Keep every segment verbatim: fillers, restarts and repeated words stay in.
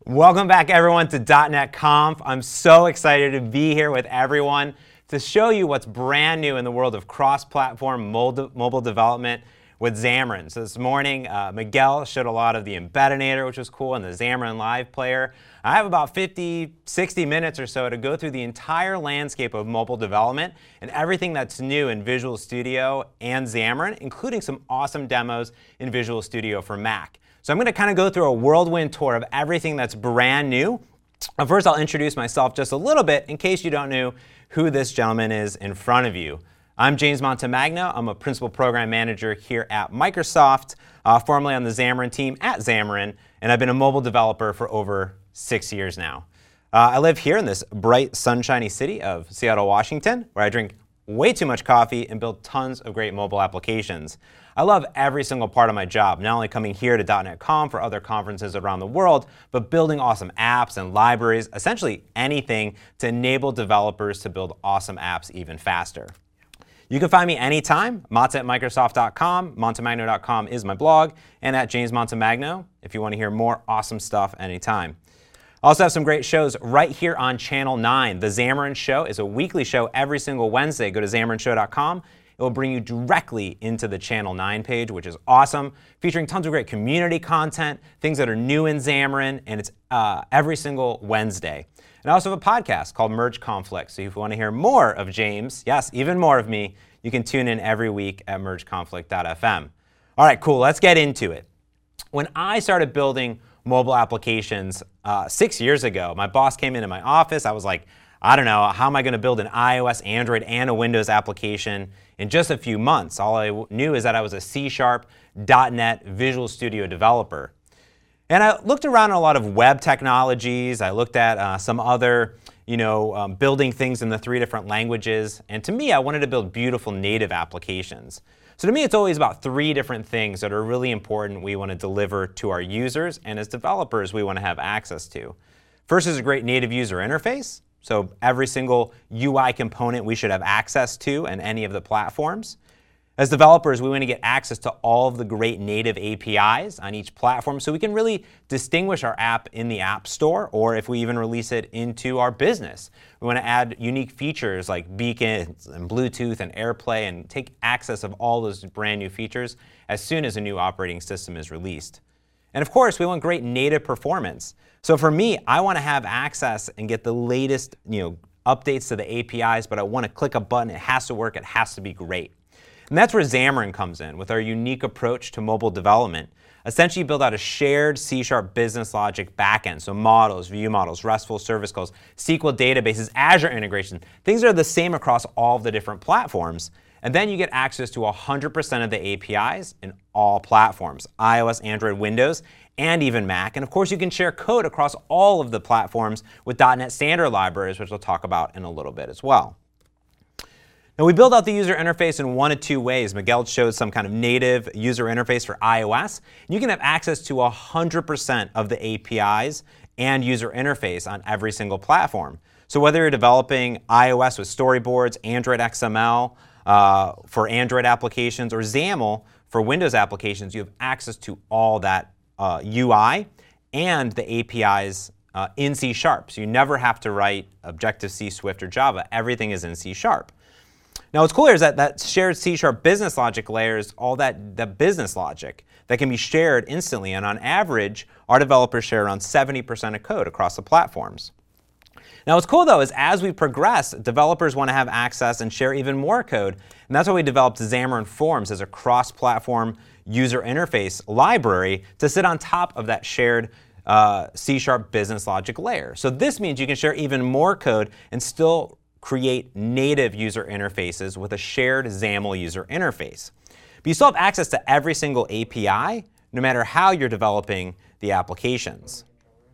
Welcome back, everyone, to .dot net Conf. I'm so excited to be here with everyone to show you what's brand new in the world of cross-platform mobile development with Xamarin. So this morning, uh, Miguel showed a lot of the Embeddinator, which was cool, and the Xamarin Live Player. I have about fifty, sixty minutes or so to go through the entire landscape of mobile development and everything that's new in Visual Studio and Xamarin, including some awesome demos in Visual Studio for Mac. So I'm going to kind of go through a whirlwind tour of everything that's brand new. But first, I'll introduce myself just a little bit in case you don't know who this gentleman is in front of you. I'm James Montemagno. I'm a Principal Program Manager here at Microsoft, uh, formerly on the Xamarin team at Xamarin, and I've been a mobile developer for over six years now. Uh, I live here in this bright, sunshiny city of Seattle, Washington, where I drink way too much coffee and build tons of great mobile applications. I love every single part of my job, not only coming here to .dot net Conf or other conferences around the world, but building awesome apps and libraries, essentially anything to enable developers to build awesome apps even faster. You can find me anytime, mata at microsoft dot com, montemagno dot com is my blog, and at James Montemagno if you want to hear more awesome stuff anytime. I also have some great shows right here on Channel nine. The Xamarin Show is a weekly show every single Wednesday. Go to xamarin show dot com. It will bring you directly into the Channel nine page, which is awesome, featuring tons of great community content, things that are new in Xamarin, and it's uh, every single Wednesday. And I also have a podcast called Merge Conflict. So if you want to hear more of James, yes, even more of me, you can tune in every week at merge conflict dot f m. All right, cool, let's get into it. When I started building mobile applications uh, six years ago, my boss came into my office. I was like, I don't know, how am I going to build an iOS, Android, and a Windows application in just a few months? All I knew is that I was a C sharp, .dot net, Visual Studio developer. And I looked around at a lot of web technologies. I looked at uh, some other, you know, um, building things in the three different languages. And to me, I wanted to build beautiful native applications. So to me, it's always about three different things that are really important we want to deliver to our users, and as developers, we want to have access to. First is a great native user interface. So every single U I component we should have access to in any of the platforms. As developers, we want to get access to all of the great native A P Is on each platform so we can really distinguish our app in the App Store, or if we even release it into our business. We want to add unique features like beacons and Bluetooth and AirPlay and take access of all those brand new features as soon as a new operating system is released. And of course, we want great native performance. So for me, I want to have access and get the latest, you know, updates to the A P Is, but I want to click a button. It has to work. It has to be great. And that's where Xamarin comes in with our unique approach to mobile development. Essentially, build out a shared C sharp business logic backend, so models, view models, RESTful service calls, S Q L databases, Azure integration. Things are the same across all of the different platforms. And then you get access to one hundred percent of the A P Is in all platforms, iOS, Android, Windows, and even Mac. And of course, you can share code across all of the platforms with .dot net standard libraries, which we'll talk about in a little bit as well. Now, we build out the user interface in one of two ways. Miguel showed some kind of native user interface for iOS. You can have access to one hundred percent of the A P Is and user interface on every single platform. So whether you're developing iOS with storyboards, Android X M L uh, for Android applications, or XAML for Windows applications, you have access to all that uh, U I and the A P Is uh, in C sharp. So you never have to write Objective-C, Swift, or Java. Everything is in C sharp. Now, what's cool here is that that shared C sharp business logic layer is all that, that business logic that can be shared instantly. And on average, our developers share around seventy percent of code across the platforms. Now, what's cool, though, is as we progress, developers want to have access and share even more code. And that's why we developed Xamarin Forms as a cross-platform user interface library to sit on top of that shared uh, C sharp business logic layer. So this means you can share even more code and still create native user interfaces with a shared XAML user interface. But you still have access to every single A P I, no matter how you're developing the applications.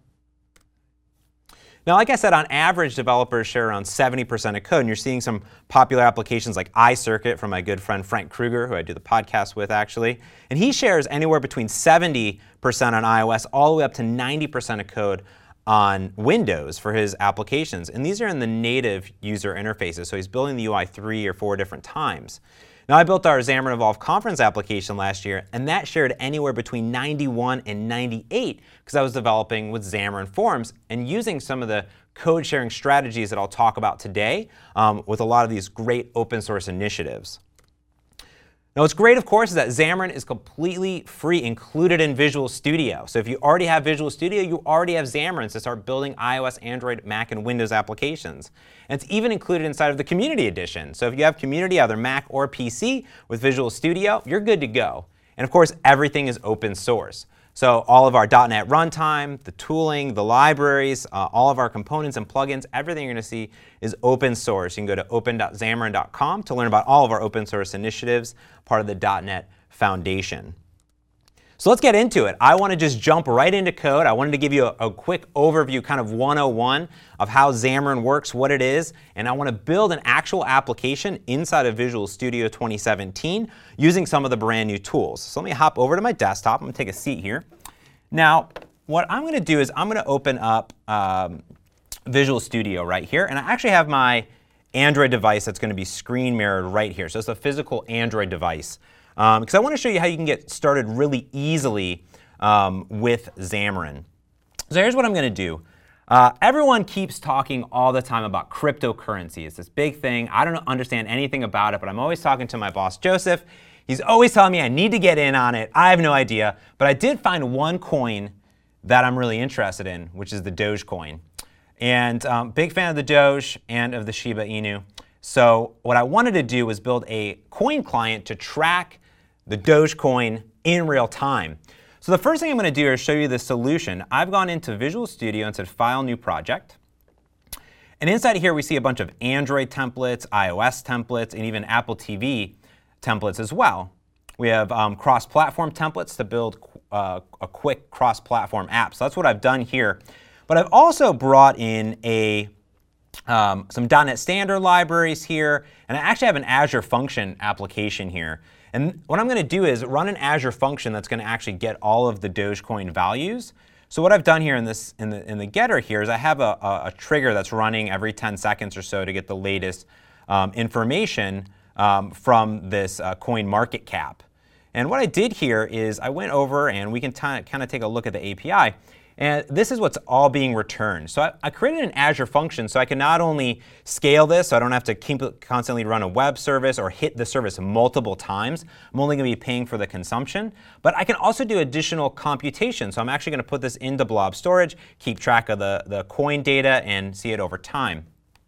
Now, like I said, on average, developers share around seventy percent of code, and you're seeing some popular applications like iCircuit from my good friend Frank Krueger, who I do the podcast with, actually. And he shares anywhere between seventy percent on iOS all the way up to ninety percent of code on Windows for his applications. And these are in the native user interfaces, so he's building the U I three or four different times. Now, I built our Xamarin Evolve Conference application last year, and that shared anywhere between ninety-one and ninety-eight because I was developing with Xamarin Forms and using some of the code sharing strategies that I'll talk about today um, with a lot of these great open source initiatives. Now, what's great, of course, is that Xamarin is completely free, included in Visual Studio. So if you already have Visual Studio, you already have Xamarin to start building iOS, Android, Mac, and Windows applications. And it's even included inside of the Community Edition. So if you have Community, either Mac or P C, with Visual Studio, you're good to go. And of course, everything is open source. So all of our dot net runtime, the tooling, the libraries, uh, all of our components and plugins, everything you're going to see is open source. You can go to open dot xamarin dot com to learn about all of our open source initiatives, part of the dot net Foundation. So let's get into it. I want to just jump right into code. I wanted to give you a, a quick overview, kind of one oh one, of how Xamarin works, what it is, and I want to build an actual application inside of Visual Studio twenty seventeen using some of the brand new tools. So let me hop over to my desktop. I'm going to take a seat here. Now, what I'm going to do is I'm going to open up um, Visual Studio right here, and I actually have my Android device that's going to be screen mirrored right here. So it's a physical Android device. Because um, I want to show you how you can get started really easily um, with Xamarin. So here's what I'm going to do. Uh, everyone keeps talking all the time about cryptocurrency. It's this big thing. I don't understand anything about it, but I'm always talking to my boss, Joseph. He's always telling me I need to get in on it. I have no idea. But I did find one coin that I'm really interested in, which is the Dogecoin. And um, big fan of the Doge and of the Shiba Inu. So what I wanted to do was build a coin client to track the Dogecoin in real time. So the first thing I'm going to do is show you the solution. I've gone into Visual Studio and said File, New Project. And inside here we see a bunch of Android templates, iOS templates, and even Apple T V templates as well. We have um, cross-platform templates to build uh, a quick cross-platform app. So that's what I've done here. But I've also brought in a Um, some dot net standard libraries here, and I actually have an Azure Function application here. And what I'm going to do is run an Azure function that's going to actually get all of the Dogecoin values. So what I've done here in this in the in the getter here is I have a, a, a trigger that's running every ten seconds or so to get the latest um, information um, from this uh, coin market cap. And what I did here is I went over, and we can kind of take a look at the A P I. And this is what's all being returned. So I, I created an Azure function so I can not only scale this, so I don't have to keep constantly run a web service or hit the service multiple times. I'm only going to be paying for the consumption. But I can also do additional computation. So I'm actually going to put this into blob storage, keep track of the, the coin data, and see it over time.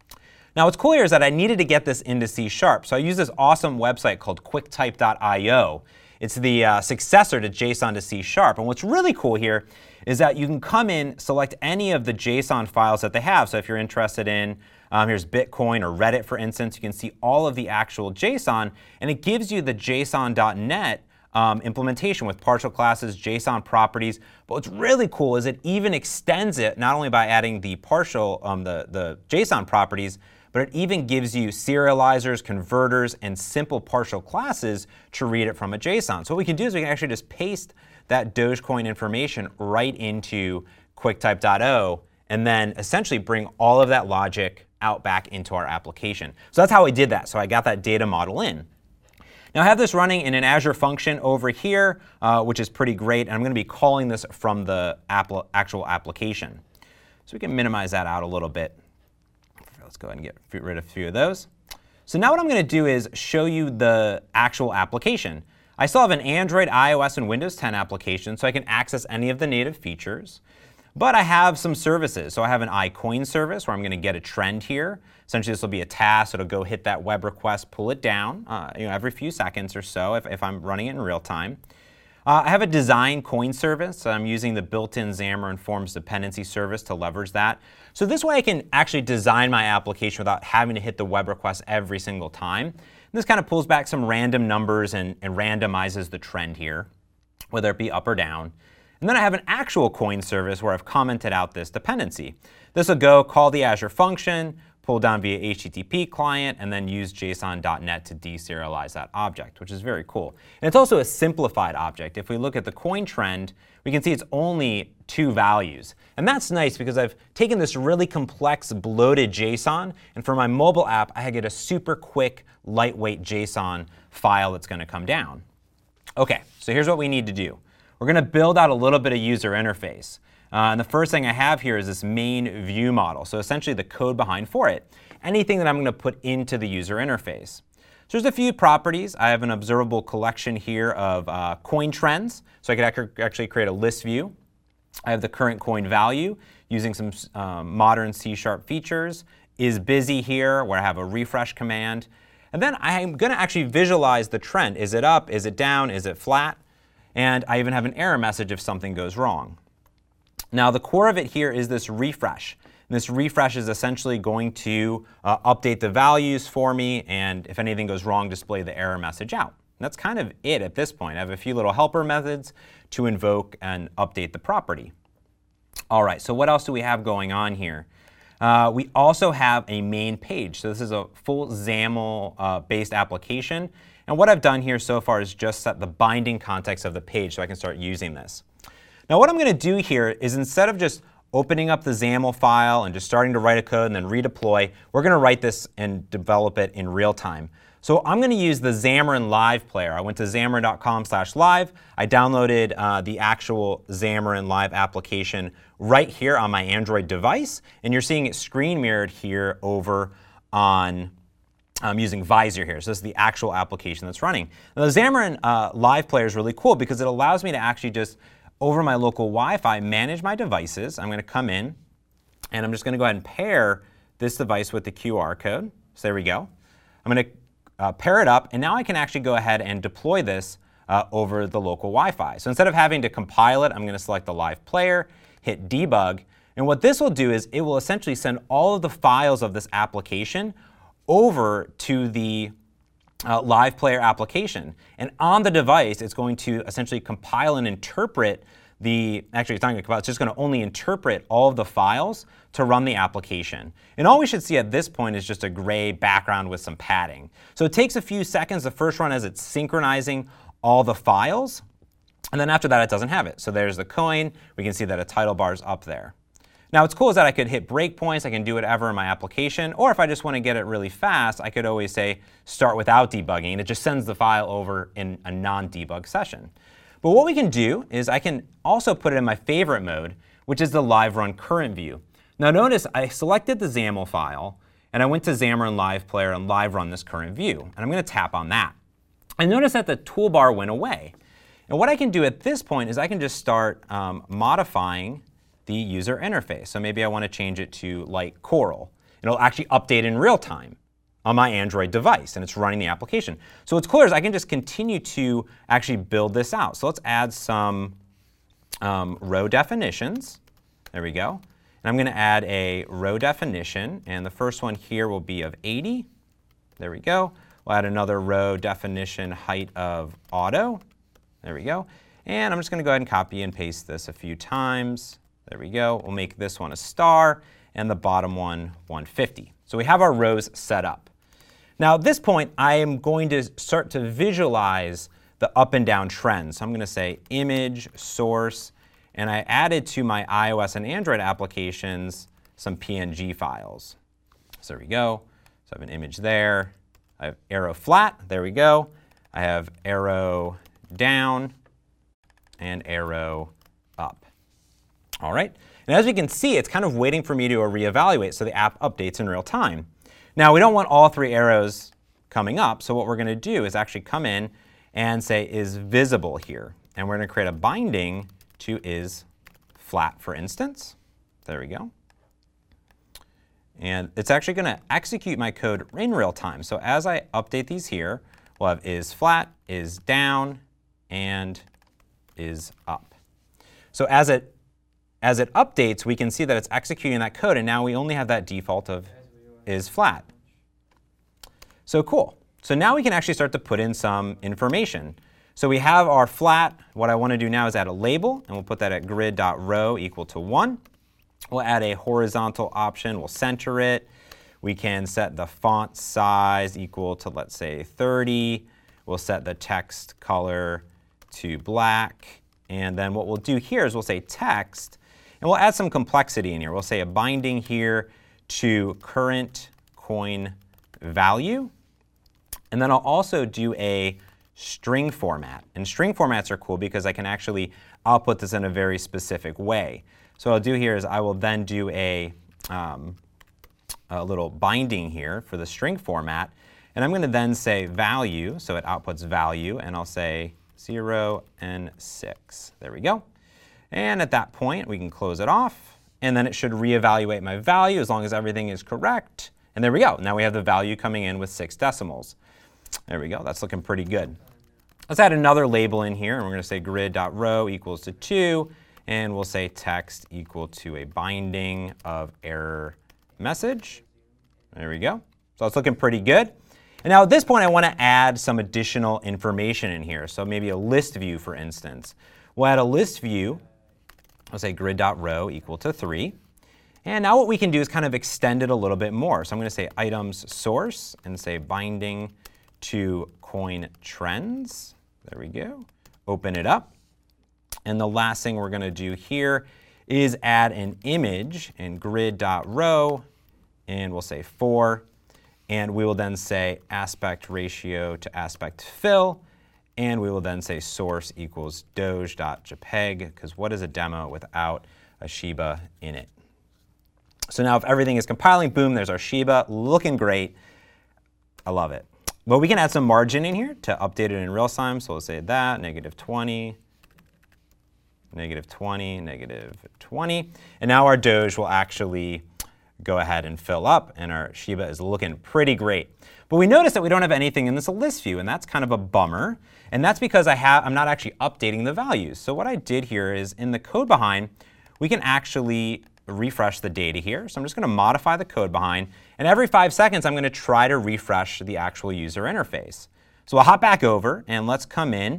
Now what's cool here is that I needed to get this into C sharp. So I use this awesome website called QuickType dot i o. It's the uh, successor to JSON to C sharp. And what's really cool here is that you can come in, select any of the JSON files that they have. So if you're interested in, um, here's Bitcoin or Reddit, for instance, you can see all of the actual JSON, and it gives you the JSON dot net um, implementation with partial classes, JSON properties. But what's really cool is it even extends it not only by adding the partial, um, the, the JSON properties, but it even gives you serializers, converters, and simple partial classes to read it from a JSON. So what we can do is we can actually just paste that Dogecoin information right into QuickType dot i o and then essentially bring all of that logic out back into our application. So that's how I did that. So I got that data model in. Now I have this running in an Azure function over here, uh, which is pretty great. And I'm going to be calling this from the Apple, actual application. So we can minimize that out a little bit. Let's go ahead and get rid of a few of those. So now what I'm going to do is show you the actual application. I still have an Android, iOS, and Windows ten application, so I can access any of the native features. But I have some services. So I have an iCoin service where I'm going to get a trend here. Essentially, this will be a task. It'll go hit that web request, pull it down uh, you know, every few seconds or so if, if I'm running it in real time. Uh, I have a design coin service. So I'm using the built-in Xamarin Forms dependency service to leverage that. So this way I can actually design my application without having to hit the web request every single time. And this kind of pulls back some random numbers and, and randomizes the trend here, whether it be up or down. And then I have an actual coin service where I've commented out this dependency. This will go call the Azure function, pull down via H T T P client, and then use JSON dot net to deserialize that object, which is very cool. And it's also a simplified object. If we look at the coin trend, we can see it's only two values. And that's nice because I've taken this really complex, bloated JSON, and for my mobile app, I get a super quick, lightweight JSON file that's going to come down. OK, so here's what we need to do. We're going to build out a little bit of user interface. Uh, and the first thing I have here is this main view model, so essentially the code behind for it. Anything that I'm going to put into the user interface. So there's a few properties. I have an observable collection here of uh, coin trends, so I could ac actually create a list view. I have the current coin value using some um, modern C sharp features. Is busy here, where I have a refresh command. And then I'm going to actually visualize the trend. Is it up? Is it down? Is it flat? And I even have an error message if something goes wrong. Now, the core of it here is this refresh. And this refresh is essentially going to uh, update the values for me, and if anything goes wrong, display the error message out. And that's kind of it at this point. I have a few little helper methods to invoke and update the property. All right, so what else do we have going on here? Uh, we also have a main page. So this is a full XAML-based uh, application. And what I've done here so far is just set the binding context of the page so I can start using this. Now what I'm going to do here is instead of just opening up the XAML file and just starting to write a code and then redeploy, we're going to write this and develop it in real time. So I'm going to use the Xamarin Live player. I went to xamarin dot com slash live. I downloaded uh, the actual Xamarin Live application right here on my Android device. And you're seeing it screen mirrored here over on I'm using Visor here. So this is the actual application that's running. Now, the Xamarin uh, Live player is really cool because it allows me to actually just, over my local Wi-Fi, manage my devices. I'm going to come in, and I'm just going to go ahead and pair this device with the Q R code. So there we go. I'm going to uh, pair it up, and now I can actually go ahead and deploy this uh, over the local Wi-Fi. So instead of having to compile it, I'm going to select the Live player, hit debug, and what this will do is it will essentially send all of the files of this application over to the uh, Live player application. And on the device, it's going to essentially compile and interpret the, actually it's not going to compile, it's just going to only interpret all of the files to run the application. And all we should see at this point is just a gray background with some padding. So it takes a few seconds, the first run as it's synchronizing all the files. And then after that, it doesn't have it. So there's the coin. We can see that a title bar is up there. Now, what's cool is that I could hit breakpoints. I can do whatever in my application. Or if I just want to get it really fast, I could always say start without debugging. And it just sends the file over in a non-debug session. But what we can do is I can also put it in my favorite mode, which is the Live Run Current view. Now, notice I selected the XAML file, and I went to Xamarin Live Player and Live Run this current view. And I'm going to tap on that. And notice that the toolbar went away. And what I can do at this point is I can just start um, modifying the user interface. So maybe I want to change it to like Coral. It'll actually update in real time on my Android device, and it's running the application. So what's cool is I can just continue to actually build this out. So let's add some um, row definitions. There we go. And I'm going to add a row definition, and the first one here will be of eighty. There we go. We'll add another row definition height of auto. There we go. And I'm just going to go ahead and copy and paste this a few times. There we go. We'll make this one a star, and the bottom one one fifty. So we have our rows set up. Now at this point, I am going to start to visualize the up and down trends. So I'm going to say image, source, and I added to my iOS and Android applications some P N G files. So there we go. So I have an image there. I have arrow flat. There we go. I have arrow down and arrow up. All right. And as we can see, it's kind of waiting for me to reevaluate, so the app updates in real time. Now, we don't want all three arrows coming up, so what we're going to do is actually come in and say is visible here. And we're going to create a binding to is flat, for instance. There we go. And it's actually going to execute my code in real time. So as I update these here, we'll have is flat, is down, and is up. So as it, as it updates, we can see that it's executing that code, and now we only have that default of is flat. So cool. So now we can actually start to put in some information. So we have our flat. What I want to do now is add a label, and we'll put that at grid.row equal to one. We'll add a horizontal option. We'll center it. We can set the font size equal to, let's say, thirty. We'll set the text color to black. And then what we'll do here is we'll say text, and we'll add some complexity in here. We'll say a binding here to current coin value. And then I'll also do a string format. And string formats are cool because I can actually output this in a very specific way. So what I'll do here is I will then do a, um, a little binding here for the string format. And I'm going to then say value, so it outputs value, and I'll say zero and six. There we go. And at that point, we can close it off. And then it should reevaluate my value as long as everything is correct. And there we go. Now we have the value coming in with six decimals. There we go. That's looking pretty good. Let's add another label in here. And we're going to say grid.row equals to two. And we'll say text equal to a binding of error message. There we go. So it's looking pretty good. And now at this point, I want to add some additional information in here. So maybe a list view, for instance. We'll add a list view. I'll say grid.row equal to three. And now what we can do is kind of extend it a little bit more. So I'm going to say items source and say binding to coin trends. There we go. Open it up. And the last thing we're going to do here is add an image in grid.row, and we'll say four. And we will then say aspect ratio to aspect fill. And we will then say source equals doge.jpg, because what is a demo without a Shiba in it? So now if everything is compiling, boom, there's our Shiba, looking great. I love it. But we can add some margin in here to update it in real time. So we'll say that, negative twenty, negative twenty, negative twenty. And now our Doge will actually go ahead and fill up, and our Shiba is looking pretty great. But we notice that we don't have anything in this list view, and that's kind of a bummer. And that's because I have, I'm not actually updating the values. So what I did here is in the code behind, we can actually refresh the data here. So I'm just going to modify the code behind. And every five seconds, I'm going to try to refresh the actual user interface. So we'll hop back over, and let's come in.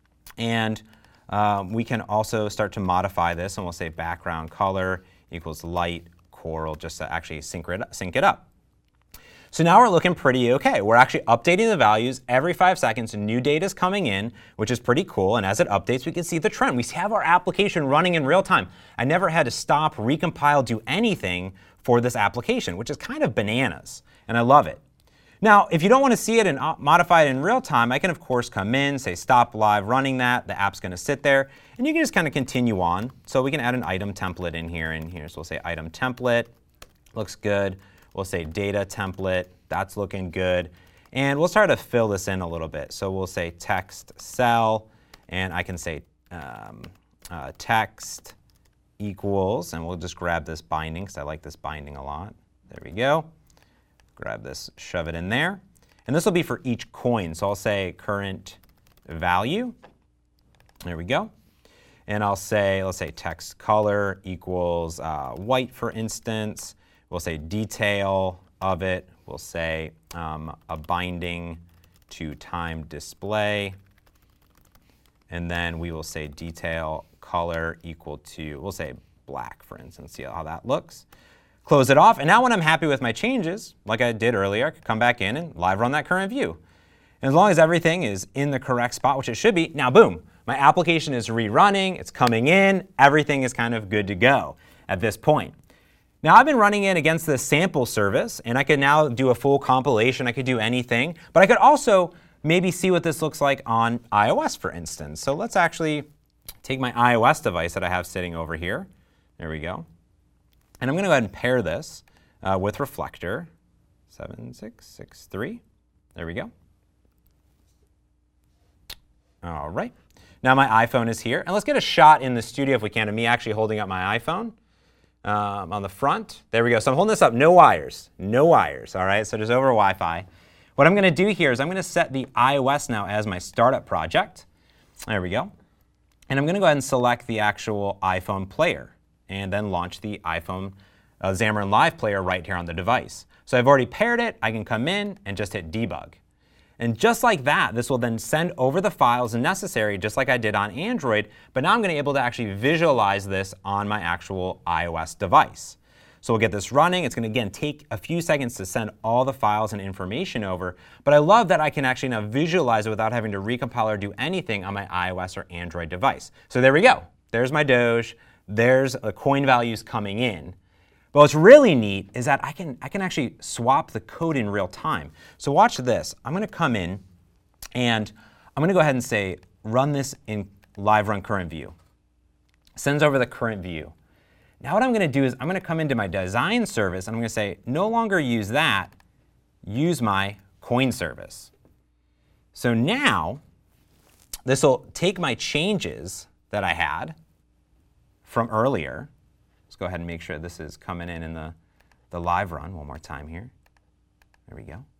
And um, we can also start to modify this. And we'll say background color equals light coral, just to actually sync it, sync it up. So now we're looking pretty okay. We're actually updating the values every five seconds. New data is coming in, which is pretty cool. And as it updates, we can see the trend. We have our application running in real time. I never had to stop, recompile, do anything for this application, which is kind of bananas. And I love it. Now, if you don't want to see it and modify it in real time, I can, of course, come in, say stop live running that. The app's going to sit there. And you can just kind of continue on. So we can add an item template in here. And here, so we'll say item template. Looks good. We'll say data template. That's looking good. And we'll start to fill this in a little bit. So we'll say text cell. And I can say um, uh, text equals. And we'll just grab this binding, because I like this binding a lot. There we go. Grab this, shove it in there. And this will be for each coin. So I'll say current value. There we go. And I'll say, let's say text color equals uh, white, for instance. We'll say detail of it. We'll say um, a binding to time display. And then we will say detail color equal to, we'll say black, for instance. See how that looks. Close it off. And now when I'm happy with my changes, like I did earlier, I could come back in and live run that current view. And as long as everything is in the correct spot, which it should be, now boom, my application is rerunning, it's coming in, everything is kind of good to go at this point. Now I've been running it against the sample service, and I could now do a full compilation. I could do anything, but I could also maybe see what this looks like on iOS, for instance. So let's actually take my iOS device that I have sitting over here. There we go. And I'm going to go ahead and pair this uh, with Reflector seven six six three. There we go. All right. Now my iPhone is here. And let's get a shot in the studio, if we can, of me actually holding up my iPhone. Um, on the front. There we go. So I'm holding this up. No wires. No wires. All right. So just over Wi-Fi. What I'm going to do here is I'm going to set the iOS now as my startup project. There we go. And I'm going to go ahead and select the actual iPhone player and then launch the iPhone uh, Xamarin Live Player right here on the device. So I've already paired it. I can come in and just hit debug. And just like that, this will then send over the files necessary, just like I did on Android. But now I'm going to be able to actually visualize this on my actual iOS device. So we'll get this running. It's going to, again, take a few seconds to send all the files and information over. But I love that I can actually now visualize it without having to recompile or do anything on my iOS or Android device. So there we go. There's my Doge. There's the coin values coming in. But what's really neat is that I can, I can actually swap the code in real time. So watch this. I'm going to come in, and I'm going to go ahead and say, run this in live run current view. Sends over the current view. Now what I'm going to do is I'm going to come into my design service, and I'm going to say, no longer use that, use my coin service. So now this will take my changes that I had from earlier. Let's go ahead and make sure this is coming in in the, the live run one more time here. There we go.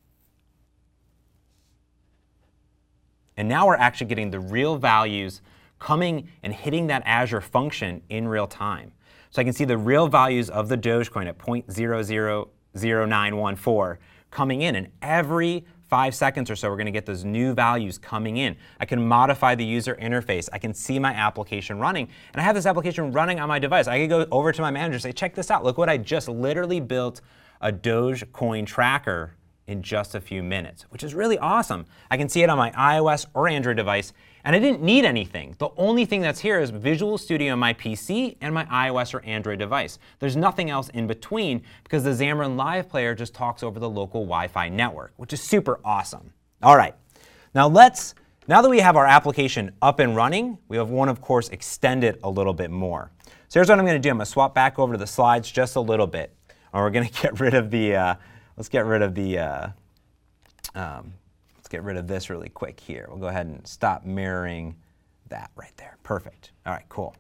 And now we're actually getting the real values coming and hitting that Azure function in real time. So I can see the real values of the Dogecoin at zero point zero zero zero nine one four coming in, and every five seconds or so we're going to get those new values coming in. I can modify the user interface. I can see my application running, and I have this application running on my device. I can go over to my manager and say, check this out. Look what I just literally built, a Dogecoin tracker in just a few minutes, which is really awesome. I can see it on my iOS or Android device, and I didn't need anything. The only thing that's here is Visual Studio on my P C and my iOS or Android device. There's nothing else in between because the Xamarin Live Player just talks over the local Wi-Fi network, which is super awesome. All right, now let's, now that we have our application up and running, we have one, of course, extend it a little bit more. So here's what I'm going to do. I'm going to swap back over to the slides just a little bit, or we're going to get rid of the, uh, let's get rid of the, uh, um, let's get rid of this really quick here. We'll go ahead and stop mirroring that right there. Perfect. All right, cool.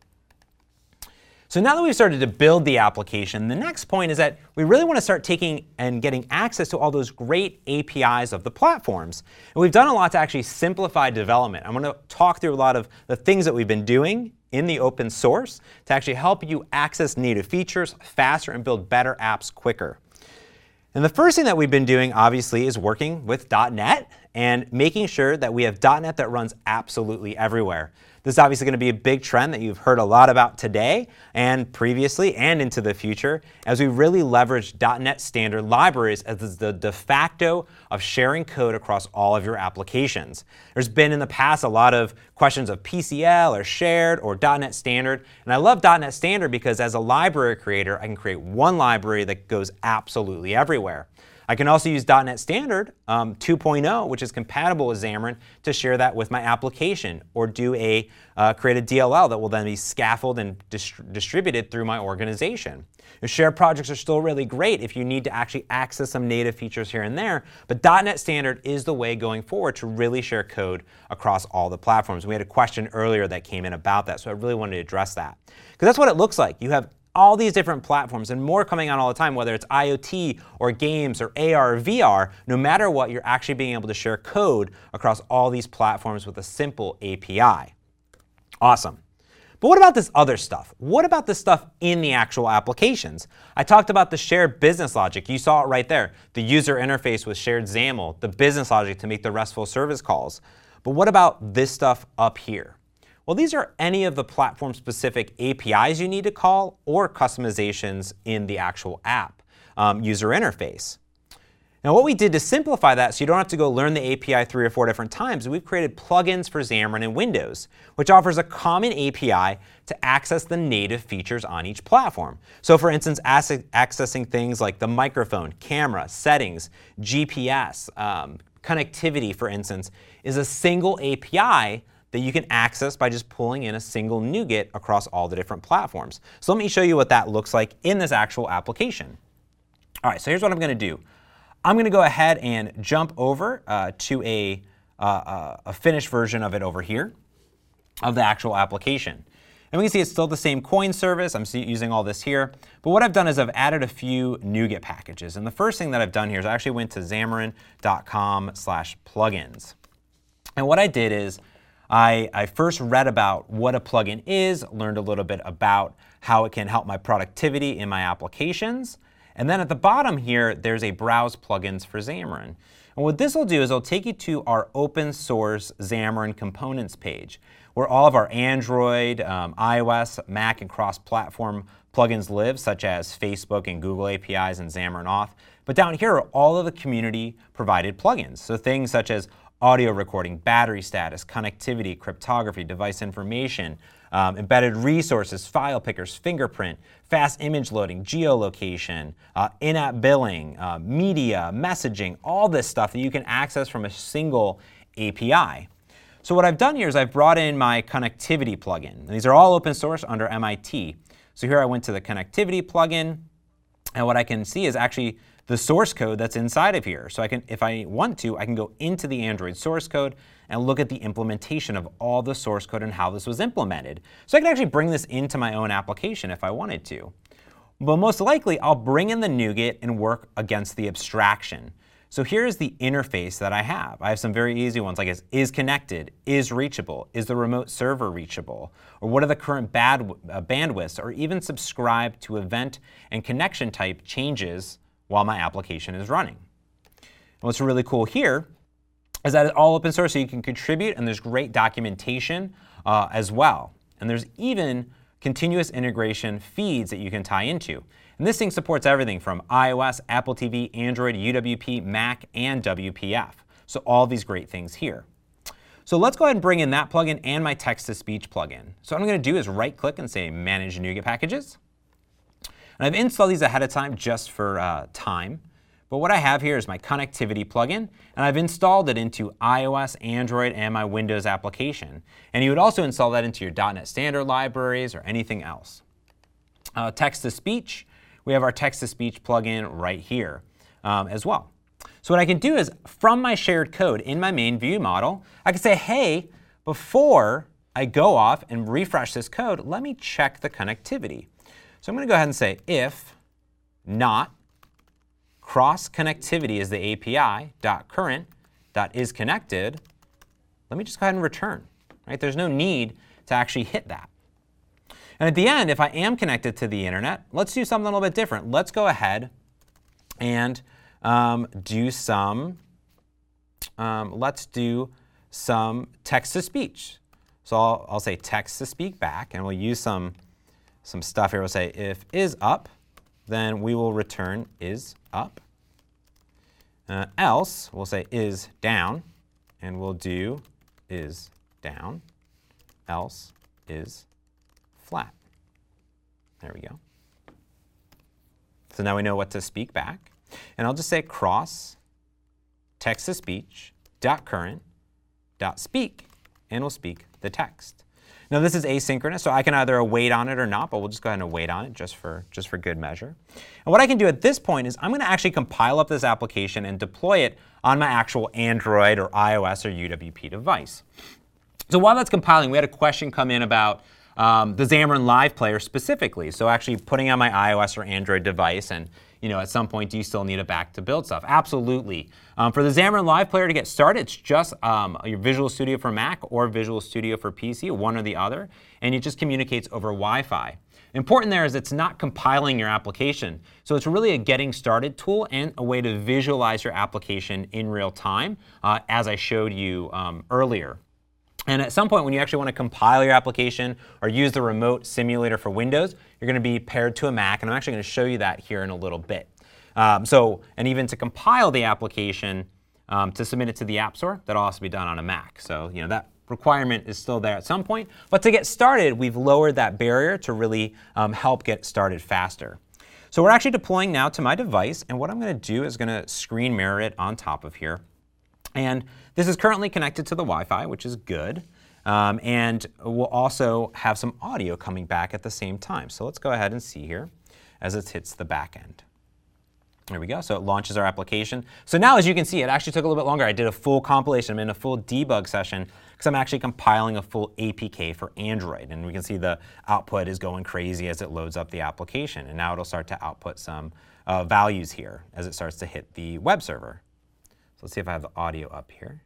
So now that we've started to build the application, the next point is that we really want to start taking and getting access to all those great A P Is of the platforms. And we've done a lot to actually simplify development. I'm going to talk through a lot of the things that we've been doing in the open source to actually help you access native features faster and build better apps quicker. And the first thing that we've been doing, obviously, is working with dot net and making sure that we have dot net that runs absolutely everywhere. This is obviously going to be a big trend that you've heard a lot about today and previously and into the future as we really leverage dot net standard libraries as the de facto of sharing code across all of your applications. There's been in the past a lot of questions of P C L or shared or dot net standard, and I love dot net standard because as a library creator, I can create one library that goes absolutely everywhere. I can also use dot net Standard um, two point oh, which is compatible with Xamarin, to share that with my application, or do a uh, create a D L L that will then be scaffolded and dist distributed through my organization. Your shared projects are still really great if you need to actually access some native features here and there, but dot net Standard is the way going forward to really share code across all the platforms. We had a question earlier that came in about that, so I really wanted to address that. Because that's what it looks like. You have all these different platforms and more coming out all the time, whether it's IoT or games or A R or V R, no matter what, you're actually being able to share code across all these platforms with a simple A P I. Awesome. But what about this other stuff? What about the stuff in the actual applications? I talked about the shared business logic. You saw it right there. The user interface with shared XAML, the business logic to make the RESTful service calls. But what about this stuff up here? Well, these are any of the platform-specific A P Is you need to call or customizations in the actual app um, user interface. Now, what we did to simplify that so you don't have to go learn the A P I three or four different times, we've created plugins for Xamarin and Windows, which offers a common A P I to access the native features on each platform. So, for instance, accessing things like the microphone, camera, settings, G P S, um, connectivity, for instance, is a single A P I that you can access by just pulling in a single NuGet across all the different platforms. So let me show you what that looks like in this actual application. All right, so here's what I'm going to do. I'm going to go ahead and jump over uh, to a, uh, a finished version of it over here of the actual application. And we can see it's still the same coin service. I'm using all this here. But what I've done is I've added a few NuGet packages. And the first thing that I've done here is I actually went to xamarin dot com slash plugins. And what I did is I, I first read about what a plugin is, learned a little bit about how it can help my productivity in my applications, And then at the bottom here, there's a Browse Plugins for Xamarin. And what this will do is it'll take you to our open source Xamarin Components page, where all of our Android, um, iOS, Mac, and cross-platform plugins live, such as Facebook and Google A P Is and Xamarin Auth. But down here are all of the community-provided plugins. So things such as audio recording, battery status, connectivity, cryptography, device information, um, embedded resources, file pickers, fingerprint, fast image loading, geolocation, uh, in-app billing, uh, media, messaging, all this stuff that you can access from a single A P I. So what I've done here is I've brought in my connectivity plugin. And these are all open source under M I T. So here I went to the connectivity plugin, and what I can see is actually the source code that's inside of here. So I can, if I want to, I can go into the Android source code and look at the implementation of all the source code and how this was implemented. So I can actually bring this into my own application if I wanted to. But most likely, I'll bring in the NuGet and work against the abstraction. So here's the interface that I have. I have some very easy ones like is, is connected, is reachable, is the remote server reachable, or what are the current bad, uh, bandwidths, or even subscribe to event and connection type changes while my application is running. And what's really cool here is that it's all open source, so you can contribute, and there's great documentation uh, as well. And there's even continuous integration feeds that you can tie into. And this thing supports everything from iOS, Apple T V, Android, U W P, Mac, and W P F. So all these great things here. So let's go ahead and bring in that plugin and my text-to-speech plugin. So what I'm going to do is right-click and say Manage NuGet Packages. And I've installed these ahead of time just for uh, time. But what I have here is my connectivity plugin, and I've installed it into iOS, Android, and my Windows application. And you would also install that into your dot net Standard libraries or anything else. Uh, text-to-speech, we have our text-to-speech plugin right here um, as well. So what I can do is, from my shared code in my main view model, I can say, hey, before I go off and refresh this code, let me check the connectivity. So I'm going to go ahead and say if not cross connectivity is the A P I dot current dot is connected. Let me just go ahead and return. Right? There's no need to actually hit that. And at the end, if I am connected to the internet, let's do something a little bit different. Let's go ahead and um, do some. Um, let's do some text to speech. So I'll, I'll say text to speak back, and we'll use some. Some stuff here. We'll say if is up, then we will return is up. Uh, else, we'll say is down, and we'll do is down, else is flat. There we go. So now we know what to speak back. And I'll just say cross text to speech dot current dot speak, and we'll speak the text. Now this is asynchronous, so I can either await on it or not, but we'll just go ahead and await on it just for, just for good measure. And what I can do at this point is I'm going to actually compile up this application and deploy it on my actual Android or iOS or U W P device. So while that's compiling, we had a question come in about um, the Xamarin Live Player specifically. So actually putting on my iOS or Android device, and you know, at some point, do you still need it back to build stuff? Absolutely. Um, for the Xamarin Live Player to get started, it's just um, your Visual Studio for Mac or Visual Studio for P C, one or the other, and it just communicates over Wi-Fi. Important there is it's not compiling your application. So it's really a getting started tool and a way to visualize your application in real time, uh, as I showed you um, earlier. And at some point, when you actually want to compile your application or use the remote simulator for Windows, you're going to be paired to a Mac, and I'm actually going to show you that here in a little bit. Um, so, and even to compile the application um, to submit it to the App Store, that'll also be done on a Mac. So, you know, that requirement is still there at some point. But to get started, we've lowered that barrier to really um, help get started faster. So we're actually deploying now to my device, and what I'm going to do is going to screen mirror it on top of here. And this is currently connected to the Wi-Fi, which is good. Um, and we'll also have some audio coming back at the same time. So let's go ahead and see here as it hits the back end. There we go. So it launches our application. So now, as you can see, it actually took a little bit longer. I did a full compilation. I'm in a full debug session because I'm actually compiling a full A P K for Android. And we can see the output is going crazy as it loads up the application. And now it'll start to output some uh, values here as it starts to hit the web server. So let's see if I have the audio up here.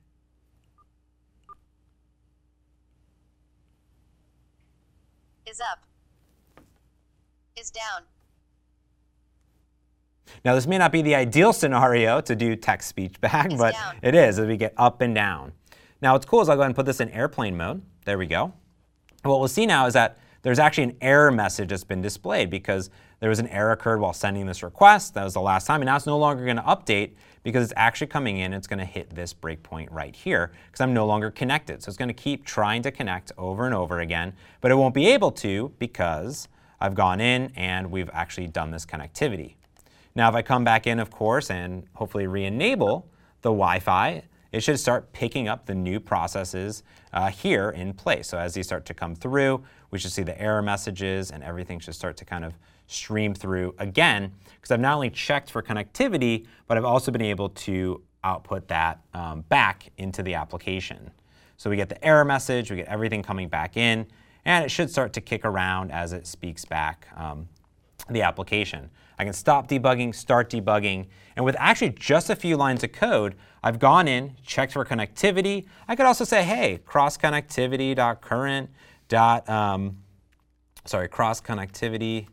Is up. Is down. Now this may not be the ideal scenario to do text speech back, It's but down. it is as we get up and down. Now what's cool is I'll go ahead and put this in airplane mode. There we go. And what we'll see now is that there's actually an error message that's been displayed because there was an error occurred while sending this request. That was the last time, and now it's no longer going to update because it's actually coming in. It's going to hit this breakpoint right here because I'm no longer connected. So it's going to keep trying to connect over and over again, but it won't be able to because I've gone in and we've actually done this connectivity. Now if I come back in, of course, and hopefully re-enable the Wi-Fi, it should start picking up the new processes uh, here in place. So as these start to come through, we should see the error messages and everything should start to kind of stream through again, because I've not only checked for connectivity, but I've also been able to output that um, back into the application. So we get the error message, we get everything coming back in, and it should start to kick around as it speaks back um, the application. I can stop debugging, start debugging, and with actually just a few lines of code, I've gone in, checked for connectivity. I could also say, hey, cross connectivity dot current dot um, sorry, cross connectivity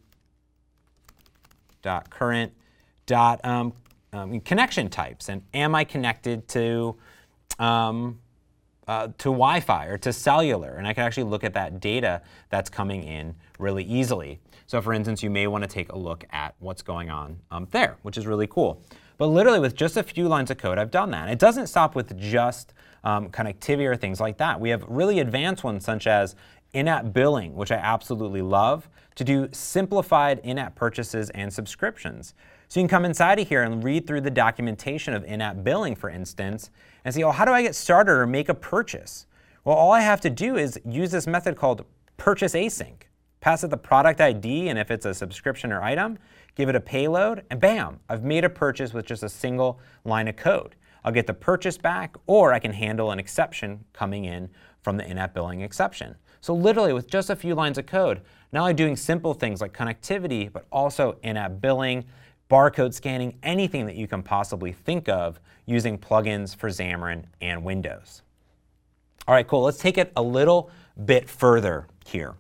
dot current dot um, um, connection types, and am I connected to um, uh, to Wi-Fi or to cellular? And I can actually look at that data that's coming in really easily. So for instance, you may want to take a look at what's going on um, there, which is really cool. But literally with just a few lines of code, I've done that. It doesn't stop with just um, connectivity or things like that. We have really advanced ones such as in-app billing, which I absolutely love, to do simplified in-app purchases and subscriptions. So you can come inside of here and read through the documentation of in-app billing, for instance, and see, oh, how do I get started or make a purchase? Well, all I have to do is use this method called purchase async. Pass it the product I D, and if it's a subscription or item, give it a payload, and bam, I've made a purchase with just a single line of code. I'll get the purchase back, or I can handle an exception coming in from the in-app billing exception. So literally with just a few lines of code, not only doing simple things like connectivity, but also in-app billing, barcode scanning, anything that you can possibly think of using plugins for Xamarin and Windows. All right, cool. Let's take it a little bit further here.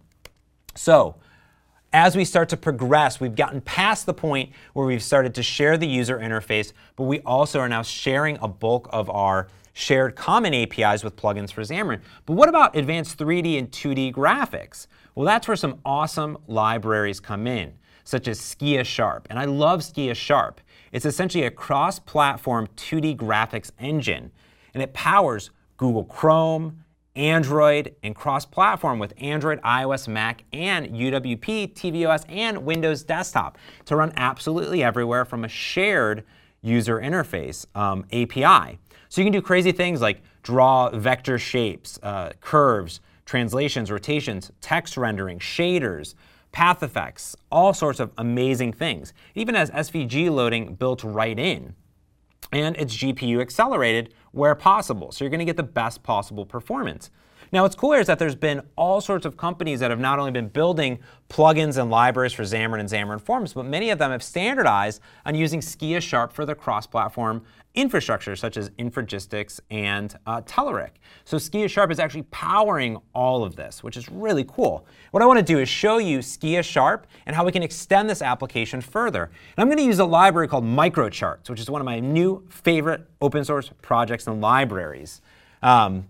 So as we start to progress, we've gotten past the point where we've started to share the user interface, but we also are now sharing a bulk of our shared common A P Is with plugins for Xamarin. But what about advanced three D and two D graphics? Well, that's where some awesome libraries come in, such as Skia Sharp. And I love Skia Sharp. It's essentially a cross-platform two D graphics engine, and it powers Google Chrome, Android, and cross-platform with Android, iOS, Mac, and U W P, tvOS, and Windows Desktop to run absolutely everywhere from a shared user interface um, A P I. So you can do crazy things like draw vector shapes, uh, curves, translations, rotations, text rendering, shaders, path effects, all sorts of amazing things. It even has S V G loading built right in. And it's G P U accelerated where possible, so you're going to get the best possible performance. Now what's cool here is that there's been all sorts of companies that have not only been building plugins and libraries for Xamarin and Xamarin Forms, but many of them have standardized on using Skia Sharp for their cross-platform infrastructure, such as Infragistics and uh, Telerik. So Skia Sharp is actually powering all of this, which is really cool. What I want to do is show you Skia Sharp and how we can extend this application further. And I'm going to use a library called Microcharts, which is one of my new favorite open source projects and libraries um,